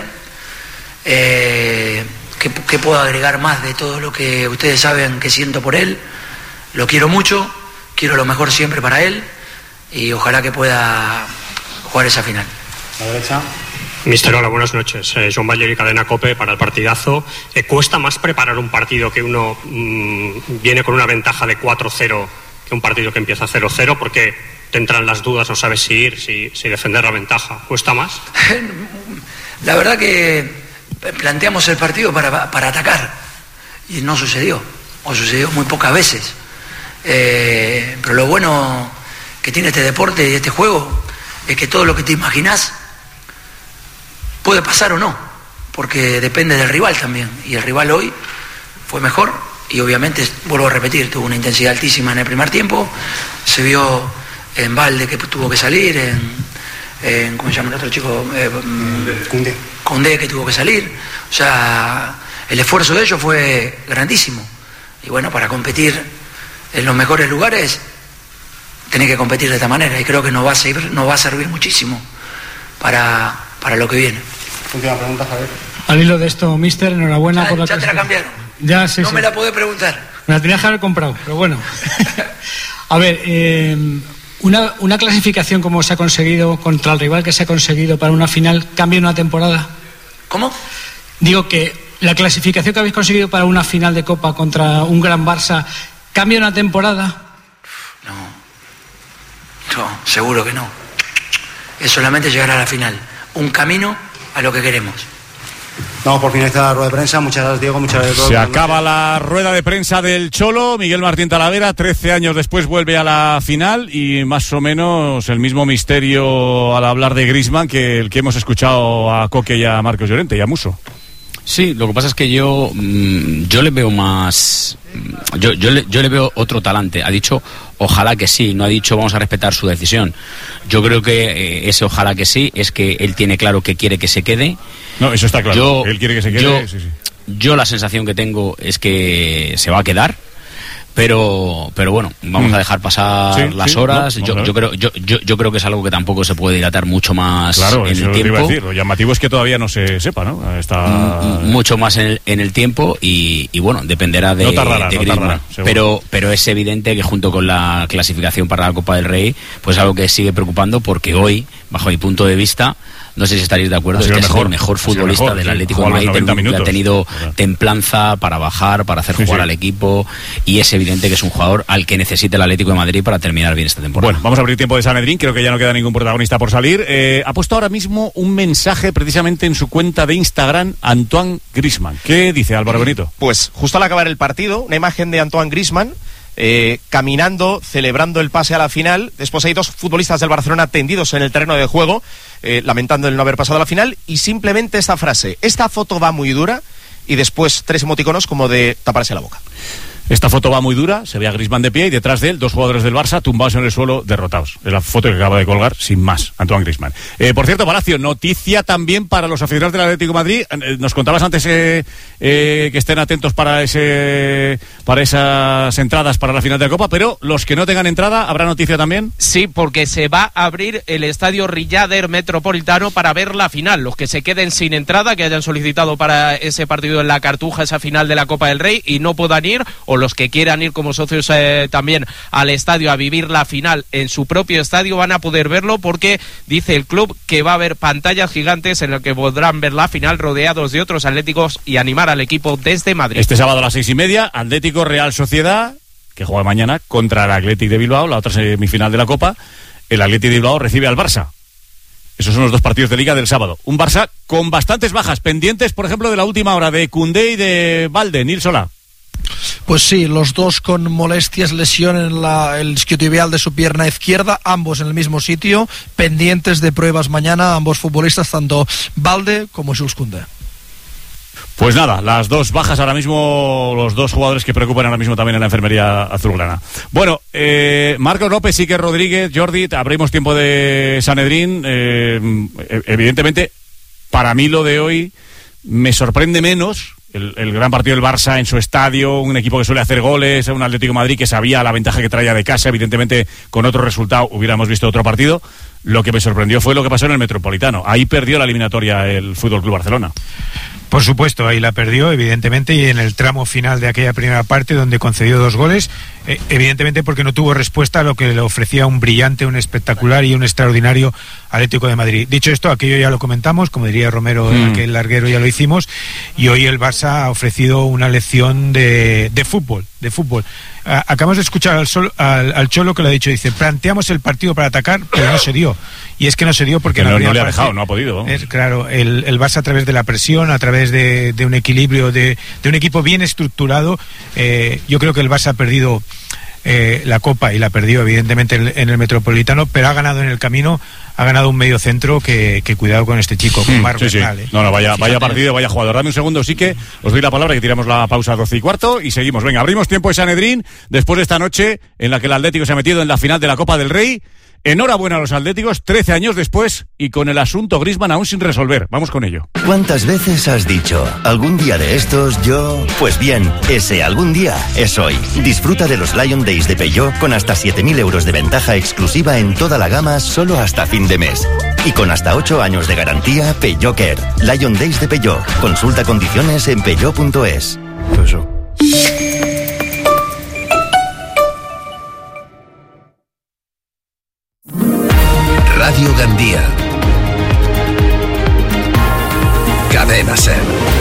[SPEAKER 13] Eh, ¿qué, ¿Qué puedo agregar más de todo lo que ustedes saben que siento por él? Lo quiero mucho, quiero lo mejor siempre para él y ojalá que pueda jugar esa final.
[SPEAKER 1] La derecha. Mister, hola, buenas noches. Eh, Joan Bayer y Cadena COPE para el partidazo. Eh, ¿Cuesta más preparar un partido que uno mmm, viene con una ventaja de cuatro cero que un partido que empieza cero cero? Porque te entran las dudas, no sabes si ir, si, si defender la ventaja. ¿Cuesta más?
[SPEAKER 13] La verdad que planteamos el partido para, para atacar y no sucedió, o sucedió muy pocas veces. Eh, pero lo bueno que tiene este deporte y este juego es que todo lo que te imaginás puede pasar o no, porque depende del rival también, y el rival hoy fue mejor y obviamente, vuelvo a repetir, tuvo una intensidad altísima en el primer tiempo, se vio en Balde que tuvo que salir, en, en ¿cómo se llama el otro chico? Eh, Koundé. Koundé que tuvo que salir, o sea, el esfuerzo de ellos fue grandísimo, y bueno, para competir en los mejores lugares tenés que competir de esta manera, y creo que nos va a servir, nos va a servir muchísimo para, para lo que viene.
[SPEAKER 14] Última pregunta, Javier.
[SPEAKER 7] Al hilo de esto, mister, enhorabuena
[SPEAKER 13] ya,
[SPEAKER 7] por la
[SPEAKER 13] ya te la cambiaron.
[SPEAKER 7] Ya, sí,
[SPEAKER 13] no
[SPEAKER 7] sí.
[SPEAKER 13] me la podés preguntar.
[SPEAKER 7] Me la tenías que haber comprado, pero bueno. A ver, eh, una, una clasificación como se ha conseguido contra el rival que se ha conseguido para una final, ¿cambia una temporada?
[SPEAKER 13] ¿Cómo?
[SPEAKER 7] Digo que la clasificación que habéis conseguido para una final de Copa contra un gran Barça, ¿cambia una temporada?
[SPEAKER 13] No, no, seguro que no. Es solamente llegar a la final. Un camino a lo que queremos.
[SPEAKER 14] Vamos por finalizar la rueda de prensa. Muchas gracias, Diego. Muchas gracias a todos.
[SPEAKER 11] Se acaba la rueda de prensa del Cholo. Miguel Martín Talavera, trece años después, vuelve a la final y más o menos el mismo misterio al hablar de Griezmann que el que hemos escuchado a Coque y a Marcos Llorente y a Musso.
[SPEAKER 12] Sí, lo que pasa es que yo yo le veo más yo yo le, yo le veo otro talante. Ha dicho ojalá que sí, no ha dicho vamos a respetar su decisión. Yo creo que eh, ese ojalá que sí es que él tiene claro que quiere que se quede.
[SPEAKER 11] No, eso está claro.
[SPEAKER 12] Yo,
[SPEAKER 11] él quiere que se quede.
[SPEAKER 12] Yo,
[SPEAKER 11] sí, sí.
[SPEAKER 12] yo la sensación que tengo es que se va a quedar. Pero, pero bueno, vamos a dejar pasar sí, las sí, horas. No, yo, yo creo, yo, yo, yo creo que es algo que tampoco se puede dilatar mucho más
[SPEAKER 11] claro,
[SPEAKER 12] en
[SPEAKER 11] eso
[SPEAKER 12] el tiempo.
[SPEAKER 11] Iba a decir. Lo llamativo es que todavía no se sepa, ¿no? Está
[SPEAKER 12] mucho más en el, en el tiempo y, y bueno, dependerá de,
[SPEAKER 11] no tardará,
[SPEAKER 12] de
[SPEAKER 11] no
[SPEAKER 12] Griezmann.
[SPEAKER 11] Tardará,
[SPEAKER 12] pero, pero es evidente que junto con la clasificación para la Copa del Rey, pues algo que sigue preocupando porque hoy, bajo mi punto de vista, no sé si estaréis de acuerdo, es que ha sido el mejor futbolista mejor, del Atlético de Madrid, que ha tenido templanza para bajar, para hacer jugar sí, sí. al equipo, y es evidente que es un jugador al que necesita el Atlético de Madrid para terminar bien esta temporada.
[SPEAKER 11] Bueno, vamos a abrir tiempo de Sanedrín, creo que ya no queda ningún protagonista por salir. Eh, ha puesto ahora mismo un mensaje precisamente en su cuenta de Instagram, Antoine Griezmann. ¿Qué dice Álvaro Benito?
[SPEAKER 3] Pues justo al acabar el partido, una imagen de Antoine Griezmann Eh, caminando, celebrando el pase a la final. Después hay dos futbolistas del Barcelona tendidos en el terreno de juego, eh, lamentando el no haber pasado a la final, y simplemente esta frase: esta foto va muy dura, y después tres emoticonos como de taparse la boca.
[SPEAKER 11] Esta foto va muy dura, se ve a Griezmann de pie y detrás de él dos jugadores del Barça tumbados en el suelo, derrotados. Es la foto que acaba de colgar, sin más, Antoine Griezmann. Eh, por cierto, Palacio, noticia también para los aficionados del Atlético de Madrid. Eh, nos contabas antes eh, eh, que estén atentos para ese para esas entradas para la final de la Copa, pero los que no tengan entrada, ¿habrá noticia también?
[SPEAKER 8] Sí, porque se va a abrir el estadio Riader Metropolitano para ver la final. Los que se queden sin entrada, que hayan solicitado para ese partido en la Cartuja, esa final de la Copa del Rey, y no puedan ir, o los que quieran ir como socios eh, también al estadio a vivir la final en su propio estadio, van a poder verlo, porque dice el club que va a haber pantallas gigantes en las que podrán ver la final rodeados de otros atléticos y animar al equipo desde Madrid.
[SPEAKER 11] Este sábado a las seis y media, Atlético Real Sociedad, que juega mañana contra el Athletic de Bilbao, la otra semifinal de la Copa. El Athletic de Bilbao recibe al Barça. Esos son los dos partidos de Liga del sábado. Un Barça con bastantes bajas pendientes, por ejemplo, de la última hora de Koundé y de Balde. Nils Solá.
[SPEAKER 17] Pues sí, los dos con molestias, lesión en la, el isquiotibial de su pierna izquierda, ambos en el mismo sitio, pendientes de pruebas mañana, ambos futbolistas, tanto Balde como Jules Koundé.
[SPEAKER 11] Pues nada, las dos bajas ahora mismo, los dos jugadores que preocupan ahora mismo también en la enfermería azulgrana. Bueno, eh, Marcos López, Iker Rodríguez, Jordi, abrimos tiempo de Sanedrín. Eh, evidentemente, para mí lo de hoy me sorprende menos El, el gran partido del Barça en su estadio, un equipo que suele hacer goles, un Atlético de Madrid que sabía la ventaja que traía de casa, evidentemente con otro resultado hubiéramos visto otro partido. Lo que me sorprendió fue lo que pasó en el Metropolitano. Ahí perdió la eliminatoria el F C Barcelona.
[SPEAKER 6] Por supuesto, ahí la perdió, evidentemente, y en el tramo final de aquella primera parte donde concedió dos goles, eh, evidentemente porque no tuvo respuesta a lo que le ofrecía un brillante, un espectacular y un extraordinario Atlético de Madrid. Dicho esto, aquello ya lo comentamos, como diría Romero, mm. aquel larguero ya lo hicimos, y hoy el Barça ha ofrecido una lección de, de fútbol, de fútbol. A, acabamos de escuchar al, sol, al, al Cholo que lo ha dicho, dice, planteamos el partido para atacar, pero no se dio. Y es que no se dio porque
[SPEAKER 11] no,
[SPEAKER 6] no,
[SPEAKER 11] no le ha
[SPEAKER 6] parte,
[SPEAKER 11] dejado, no ha podido. Vamos.
[SPEAKER 6] Es, claro, el, el Barça a través de la presión, a través de, de un equilibrio, de, de un equipo bien estructurado, eh, yo creo que el Barça ha perdido eh, la Copa y la perdió evidentemente en, en el Metropolitano, pero ha ganado en el camino, ha ganado un medio centro que, que cuidado con este chico, con Marc
[SPEAKER 11] sí, sí.
[SPEAKER 6] Bernal, ¿eh?
[SPEAKER 11] No, no, vaya, vaya partido, vaya jugador. Dame un segundo, sí que os doy la palabra, que tiramos la pausa a doce y cuarto y seguimos. Venga, abrimos tiempo de Sanedrín después de esta noche en la que el Atlético se ha metido en la final de la Copa del Rey. Enhorabuena a los atléticos, trece años después y con el asunto Griezmann aún sin resolver. Vamos con ello.
[SPEAKER 15] ¿Cuántas veces has dicho, algún día de estos yo...? Pues bien, ese algún día es hoy. Disfruta de los Lion Days de Peugeot con hasta siete mil euros de ventaja exclusiva en toda la gama solo hasta fin de mes. Y con hasta ocho años de garantía Peugeot Care. Lion Days de Peugeot. Consulta condiciones en peugeot punto es. Eso.
[SPEAKER 16] Radio Gandía. Cadena Ser.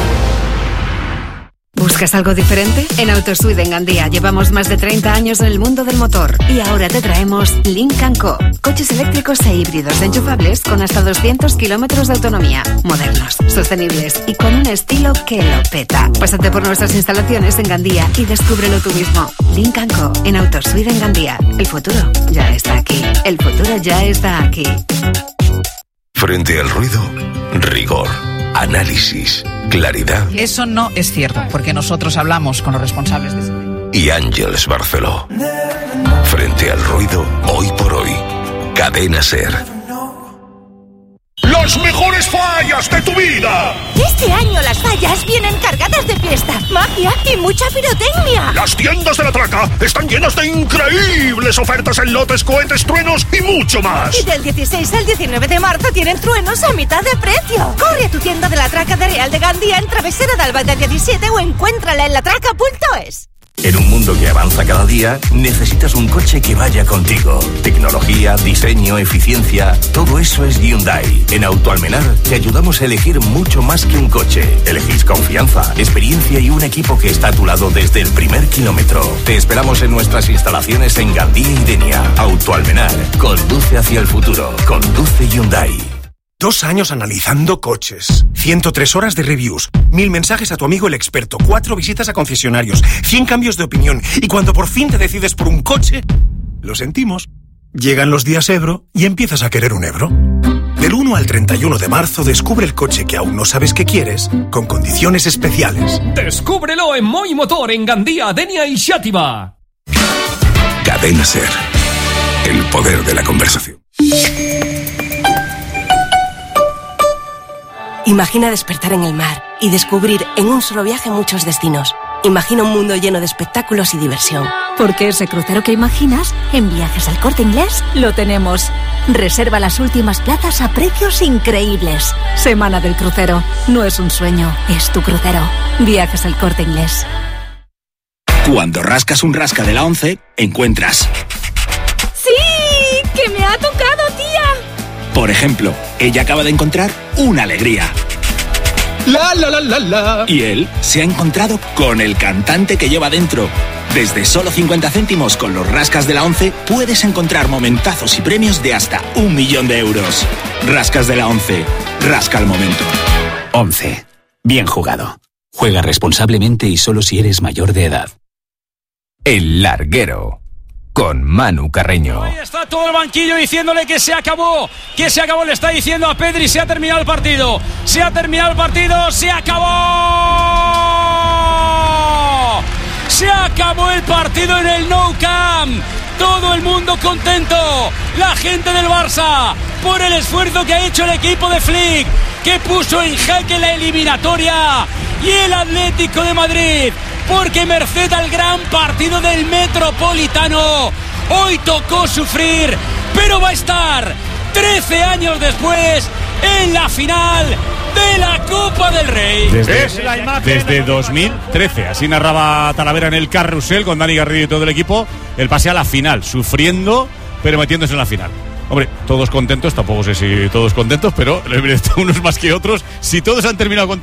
[SPEAKER 22] ¿Buscas algo diferente? En Autosuite en Gandía llevamos más de treinta años en el mundo del motor y ahora te traemos Lynk and Co. Coches eléctricos e híbridos enchufables con hasta doscientos kilómetros de autonomía, modernos, sostenibles y con un estilo que lo peta. Pásate por nuestras instalaciones en Gandía y descúbrelo tú mismo. Lynk and Co. en Autosuite en Gandía. El futuro ya está aquí. El futuro ya está aquí.
[SPEAKER 16] Frente al ruido, rigor. Análisis, claridad.
[SPEAKER 23] Eso no es cierto, porque nosotros hablamos con los responsables de ese tema.
[SPEAKER 16] Y Ángeles Barceló. Frente al ruido, hoy por hoy. Cadena Ser.
[SPEAKER 26] ¡Las mejores fallas de tu vida!
[SPEAKER 27] Este año las fallas vienen cargadas de fiesta, magia y mucha pirotecnia.
[SPEAKER 26] Las tiendas de la Traca están llenas de increíbles ofertas en lotes, cohetes, truenos y mucho más.
[SPEAKER 27] Y del dieciséis al diecinueve de marzo tienen truenos a mitad de precio. Corre a tu tienda de la Traca de Real de Gandía en Travesera de Albalde diecisiete o encuéntrala en latraca punto es.
[SPEAKER 16] En un mundo que avanza cada día, necesitas un coche que vaya contigo. Tecnología, diseño, eficiencia, todo eso es Hyundai. En Autoalmenar te ayudamos a elegir mucho más que un coche. Elegís confianza, experiencia y un equipo que está a tu lado desde el primer kilómetro. Te esperamos en nuestras instalaciones en Gandía y Denia. Autoalmenar, conduce hacia el futuro. Conduce Hyundai.
[SPEAKER 26] Dos años analizando coches, ciento tres horas de reviews, mil mensajes a tu amigo el experto, cuatro visitas a concesionarios, cien cambios de opinión y cuando por fin te decides por un coche, lo sentimos. Llegan los días Ebro y empiezas a querer un Ebro. Del uno al treinta y uno de marzo descubre el coche que aún no sabes que quieres con condiciones especiales.
[SPEAKER 28] Descúbrelo en Moi Motor en Gandía, Denia y Xàtiva.
[SPEAKER 16] Cadena Ser. El poder de la conversación.
[SPEAKER 29] Imagina despertar en el mar y descubrir en un solo viaje muchos destinos. Imagina un mundo lleno de espectáculos y diversión.
[SPEAKER 30] Porque ese crucero que imaginas, en Viajes al Corte Inglés, lo tenemos. Reserva las últimas plazas a precios increíbles. Semana del crucero. No es un sueño, es tu crucero. Viajes al Corte Inglés.
[SPEAKER 31] Cuando rascas un rasca de la once, encuentras...
[SPEAKER 30] ¡Sí! ¡Que me ha tocado, tía!
[SPEAKER 31] Por ejemplo, ella acaba de encontrar una alegría.
[SPEAKER 26] La la la la la.
[SPEAKER 31] Y él se ha encontrado con el cantante que lleva dentro. Desde solo cincuenta céntimos con los rascas de la once puedes encontrar momentazos y premios de hasta un millón de euros. Rascas de la once. Rasca el momento.
[SPEAKER 12] once. Bien jugado. Juega responsablemente y solo si eres mayor de edad.
[SPEAKER 16] El Larguero. Con Manu Carreño.
[SPEAKER 32] Ahí está todo el banquillo diciéndole que se acabó, que se acabó, le está diciendo a Pedri, se ha terminado el partido, se ha terminado el partido, se acabó, se acabó el partido en el Nou Camp, todo el mundo contento, la gente del Barça, por el esfuerzo que ha hecho el equipo de Flick, que puso en jaque la eliminatoria y el Atlético de Madrid, porque merced al gran partido del Metropolitano, hoy tocó sufrir, pero va a estar trece años después en la final de la Copa del Rey.
[SPEAKER 11] Desde, desde dos mil trece, así narraba Talavera en el carrusel con Dani Garrido y todo el equipo, el pase a la final, sufriendo pero metiéndose en la final. Hombre, todos contentos, tampoco sé si todos contentos, pero unos más que otros. Si todos han terminado contentos,